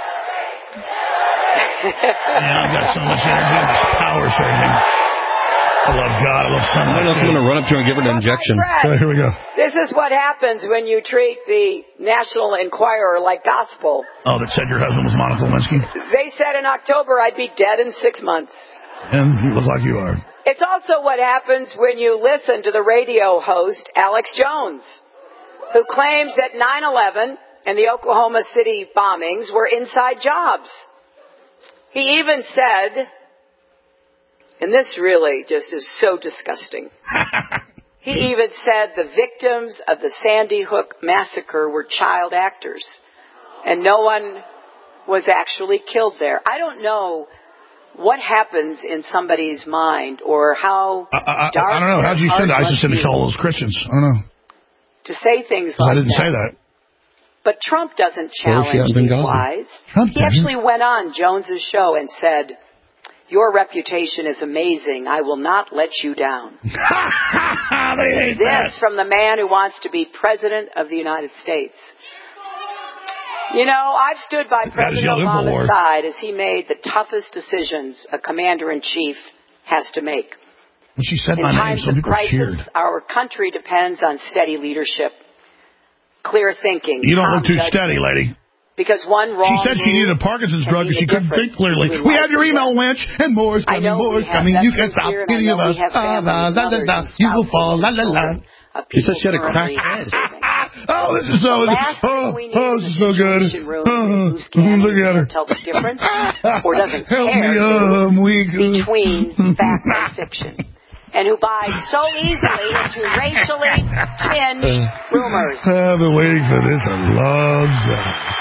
Yeah, I've got so much energy and this power surging. I love God. I love sunlight. I'm going to run up to her and give her an injection. Here we go. This is what happens when you treat the National Enquirer like gospel. Oh, that said your husband was Monica Lewinsky? They said in October I'd be dead in 6 months. And you look like you are. It's also what happens when you listen to the radio host, Alex Jones, who claims that 9/11 and the Oklahoma City bombings were inside jobs. He even said, and this really just is so disgusting, he even said the victims of the Sandy Hook massacre were child actors, and no one was actually killed there. I don't know what happens in somebody's mind or how I don't know. How'd you send it? I just sent it to all those Christians. I don't know. To say things like that. I didn't say that. But Trump doesn't challenge these lies. He actually went on Jones's show and said, "Your reputation is amazing. I will not let you down." They hate this from the man who wants to be president of the United States. You know, I've stood by President Obama's side as he made the toughest decisions a commander-in-chief has to make. When she said my name, some people cheered. Our country depends on steady leadership, clear thinking. You don't look too steady, lady. Because one wrong. She said she needed a Parkinson's drug because she couldn't think clearly. We have your email, Winch, and more is coming, more is coming. You can't stop any of us. You will fall, la la la. She said she had a cracked head. Oh, this is so. This is so good. Look at her. Tell the difference, or doesn't Help care me, I'm weak. between fact and fiction, and who buys so easily into racially tinged rumors. I've been waiting for this a long time.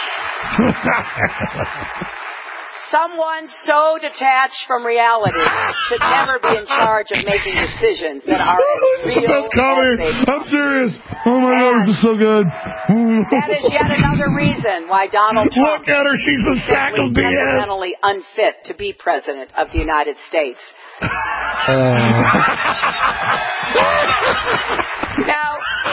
Someone so detached from reality should never be in charge of making decisions that are This is the best comedy. I'm serious. Oh my God, this is so good. That is yet another reason why Donald Trump Look at her. She's a sack of BS. fundamentally unfit to be president of the United States. Now,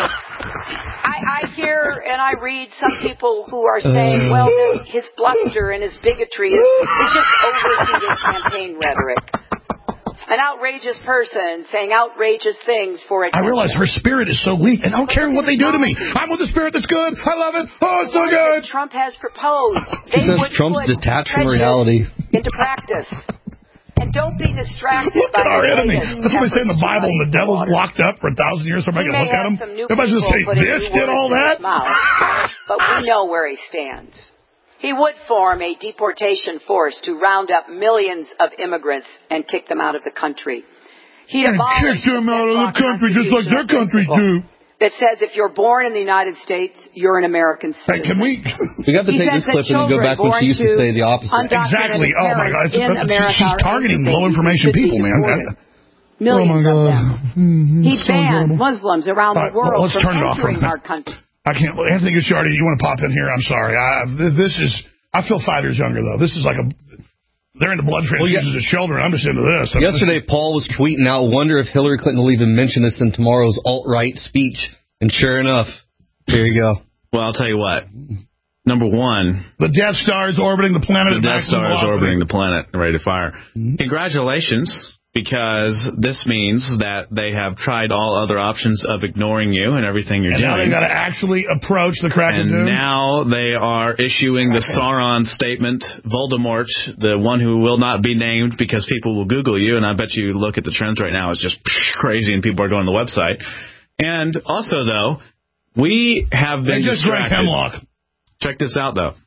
I hear and I read some people who are saying, well, his bluster and his bigotry is just overheated campaign rhetoric. An outrageous person saying outrageous things for attention. I realize her spirit is so weak, and I don't care what they do to me. I'm with the spirit that's good. I love it. Oh, it's so good. Trump has proposed. She says Trump's detached from reality. Into practice. And don't be distracted look by at our enemy. That's what they say in the Bible, and the devil's locked up for 1,000 years. Somebody can look at him. Everybody's going to say, this did all that? But we know where he stands. He would form a deportation force to round up millions of immigrants and kick them out of the country. He'd kick them out of the country just like their countries do. That says if you're born in the United States, you're an American citizen. Hey, can we have to take this clip and go back when she used to say the opposite. Exactly. Oh, my God. She's targeting low information people, man. Millions of them. He banned Muslims around the world from entering our country. I can't. Anthony Gucciardi, you want to pop in here? I'm sorry. I feel 5 years younger, though. This is like they're into blood transfusions as children. I'm just into this. Yesterday, Paul was tweeting out, wonder if Hillary Clinton will even mention this in tomorrow's alt-right speech. And sure enough, here you go. Well, I'll tell you what. Number one. The Death Star is orbiting the planet. The Death Star is orbiting the planet, ready to fire. Congratulations. because this means that they have tried all other options of ignoring you and everything you're doing. And now they've got to actually approach the crack of doom. And now they are issuing the Sauron statement, Voldemort, the one who will not be named because people will Google you, and I bet you look at the trends right now, it's just crazy and people are going to the website. And also, though, we have been distracted. Hemlock. Check this out, though.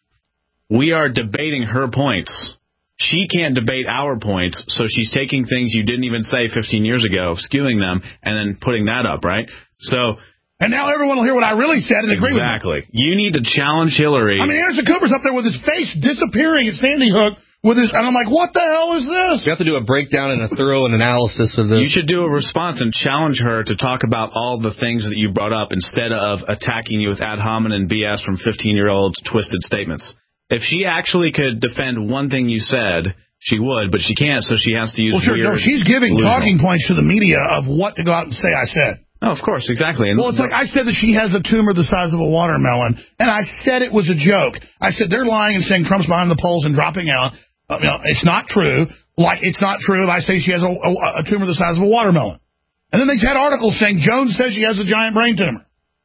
We are debating her points. She can't debate our points, so she's taking things you didn't even say 15 years ago, skewing them, and then putting that up, right? So, and now everyone will hear what I really said and agree with me. Exactly. You need to challenge Hillary. I mean, Anderson Cooper's up there with his face disappearing at Sandy Hook, and I'm like, what the hell is this? You have to do a breakdown and a thorough analysis of this. You should do a response and challenge her to talk about all the things that you brought up instead of attacking you with ad hominem BS from 15-year-old twisted statements. If she actually could defend one thing you said, she would, but she can't, so she has to use weird... No, she's giving talking points to the media of what to go out and say I said. Oh, of course, exactly. And well, it's like I said that she has a tumor the size of a watermelon, and I said it was a joke. I said they're lying and saying Trump's behind the polls and dropping out. It's not true. Like, it's not true if I say she has a tumor the size of a watermelon. And then they've had articles saying Jones says she has a giant brain tumor.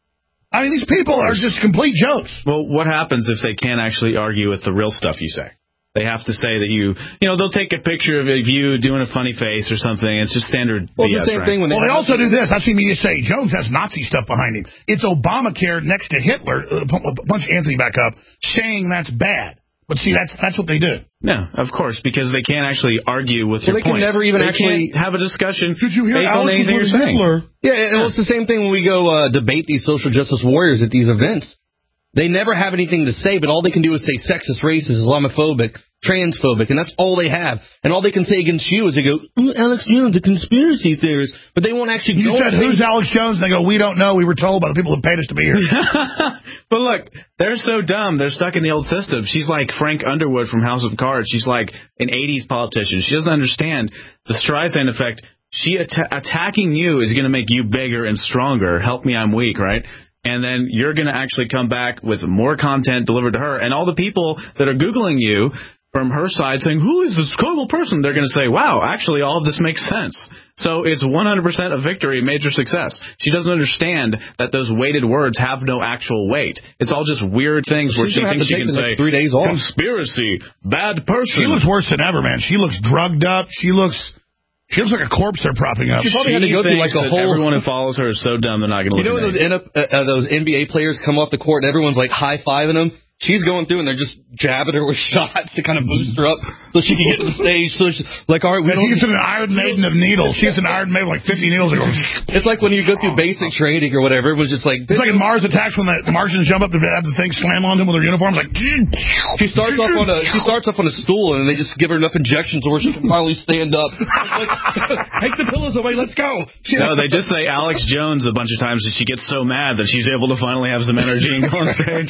I mean, these people are just complete jokes. Well, what happens if they can't actually argue with the real stuff you say? They have to say that they'll take a picture of you doing a funny face or something. It's just standard BS, the same right? thing when they also do this. I've seen media say Jones has Nazi stuff behind him. It's Obamacare next to Hitler. Punch Anthony back up, saying that's bad. But see, that's what they do. Yeah, of course, because they can't actually argue with your points. They can never even can't have a discussion Did you hear based on anything you're saying. Yeah, and it's the same thing when we go debate these social justice warriors at these events. They never have anything to say, but all they can do is say sexist, racist, Islamophobic, transphobic, and that's all they have. And all they can say against you is they go, Alex Jones, a conspiracy theorist. But they won't actually go... You said, who's Alex Jones? And they go, we don't know. We were told by the people who paid us to be here. But look, they're so dumb. They're stuck in the old system. She's like Frank Underwood from House of Cards. She's like an 80s politician. She doesn't understand the Streisand effect. She attacking you is going to make you bigger and stronger. Help me, I'm weak, right? And then you're going to actually come back with more content delivered to her. And all the people that are Googling you from her side saying, who is this cool person? They're going to say, wow, actually, all of this makes sense. So it's 100% a victory, major success. She doesn't understand that those weighted words have no actual weight. It's all just weird things where she thinks she can say, 3 days off. Conspiracy, bad person. She looks worse than ever, man. She looks drugged up. She looks like a corpse they're propping up. She probably had to go through like a whole... Everyone who follows her is so dumb they're not going to look at You know when those NBA players come off the court and everyone's like high-fiving them? She's going through and they're just jabbing her with shots to kind of boost her up so she can get to the stage. So she's like, all right, she gets an Iron Maiden of needles. She gets an Iron Maiden like 50 needles. It's like when you go through basic training or whatever. It was just like... It's like in Mars Attacks when the Martians jump up to have the thing slam on them with their uniforms. Like, she starts off on a stool and they just give her enough injections where she can finally stand up. Like, take the pillows away. Let's go. No, they just say Alex Jones a bunch of times and she gets so mad that she's able to finally have some energy and go on stage.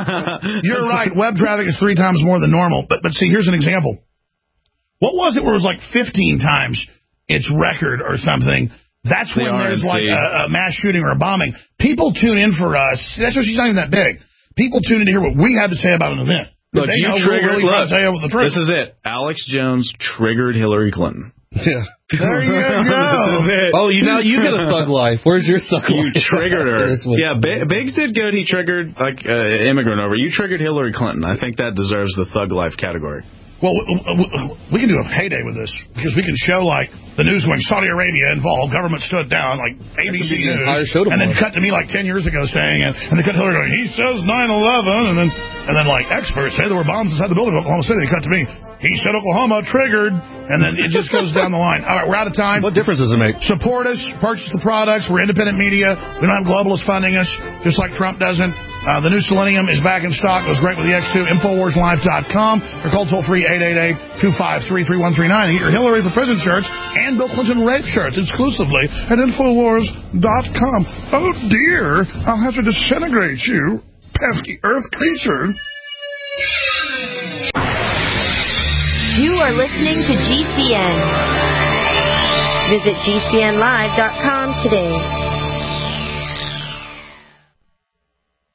You're right. Web traffic is 3 times more than normal. But see, here's an example. What was it where it was like 15 times its record or something? That's when there's like a mass shooting or a bombing. People tune in for us. That's why she's not even that big. People tune in to hear what we have to say about an event. Look, you triggered. This is it. Alex Jones triggered Hillary Clinton. Yeah. There you go. Oh, you get a thug life. Where's your thug life? You triggered her. Yeah, Biggs did good. He triggered immigrant over. You triggered Hillary Clinton. I think that deserves the thug life category. Well, we can do a heyday with this because we can show like the news going Saudi Arabia involved, government stood down, like ABC News, and then cut to me like 10 years ago saying, and they cut to Hillary going, he says 9/11, and then like experts say there were bombs inside the building of Oklahoma City. They cut to me, he said Oklahoma triggered, and then it just goes down the line. All right, we're out of time. What difference does it make? Support us, purchase the products. We're independent media. We don't have globalists funding us, just like Trump doesn't. The new Selenium is back in stock. It was great with the X2. InfoWarsLive.com or call toll-free 888-253-3139 and get your Hillary for President shirts and Bill Clinton rape shirts exclusively at InfoWars.com. Oh, dear. I'll have to disintegrate you, pesky Earth creature. You are listening to GCN. Visit GCNlive.com today.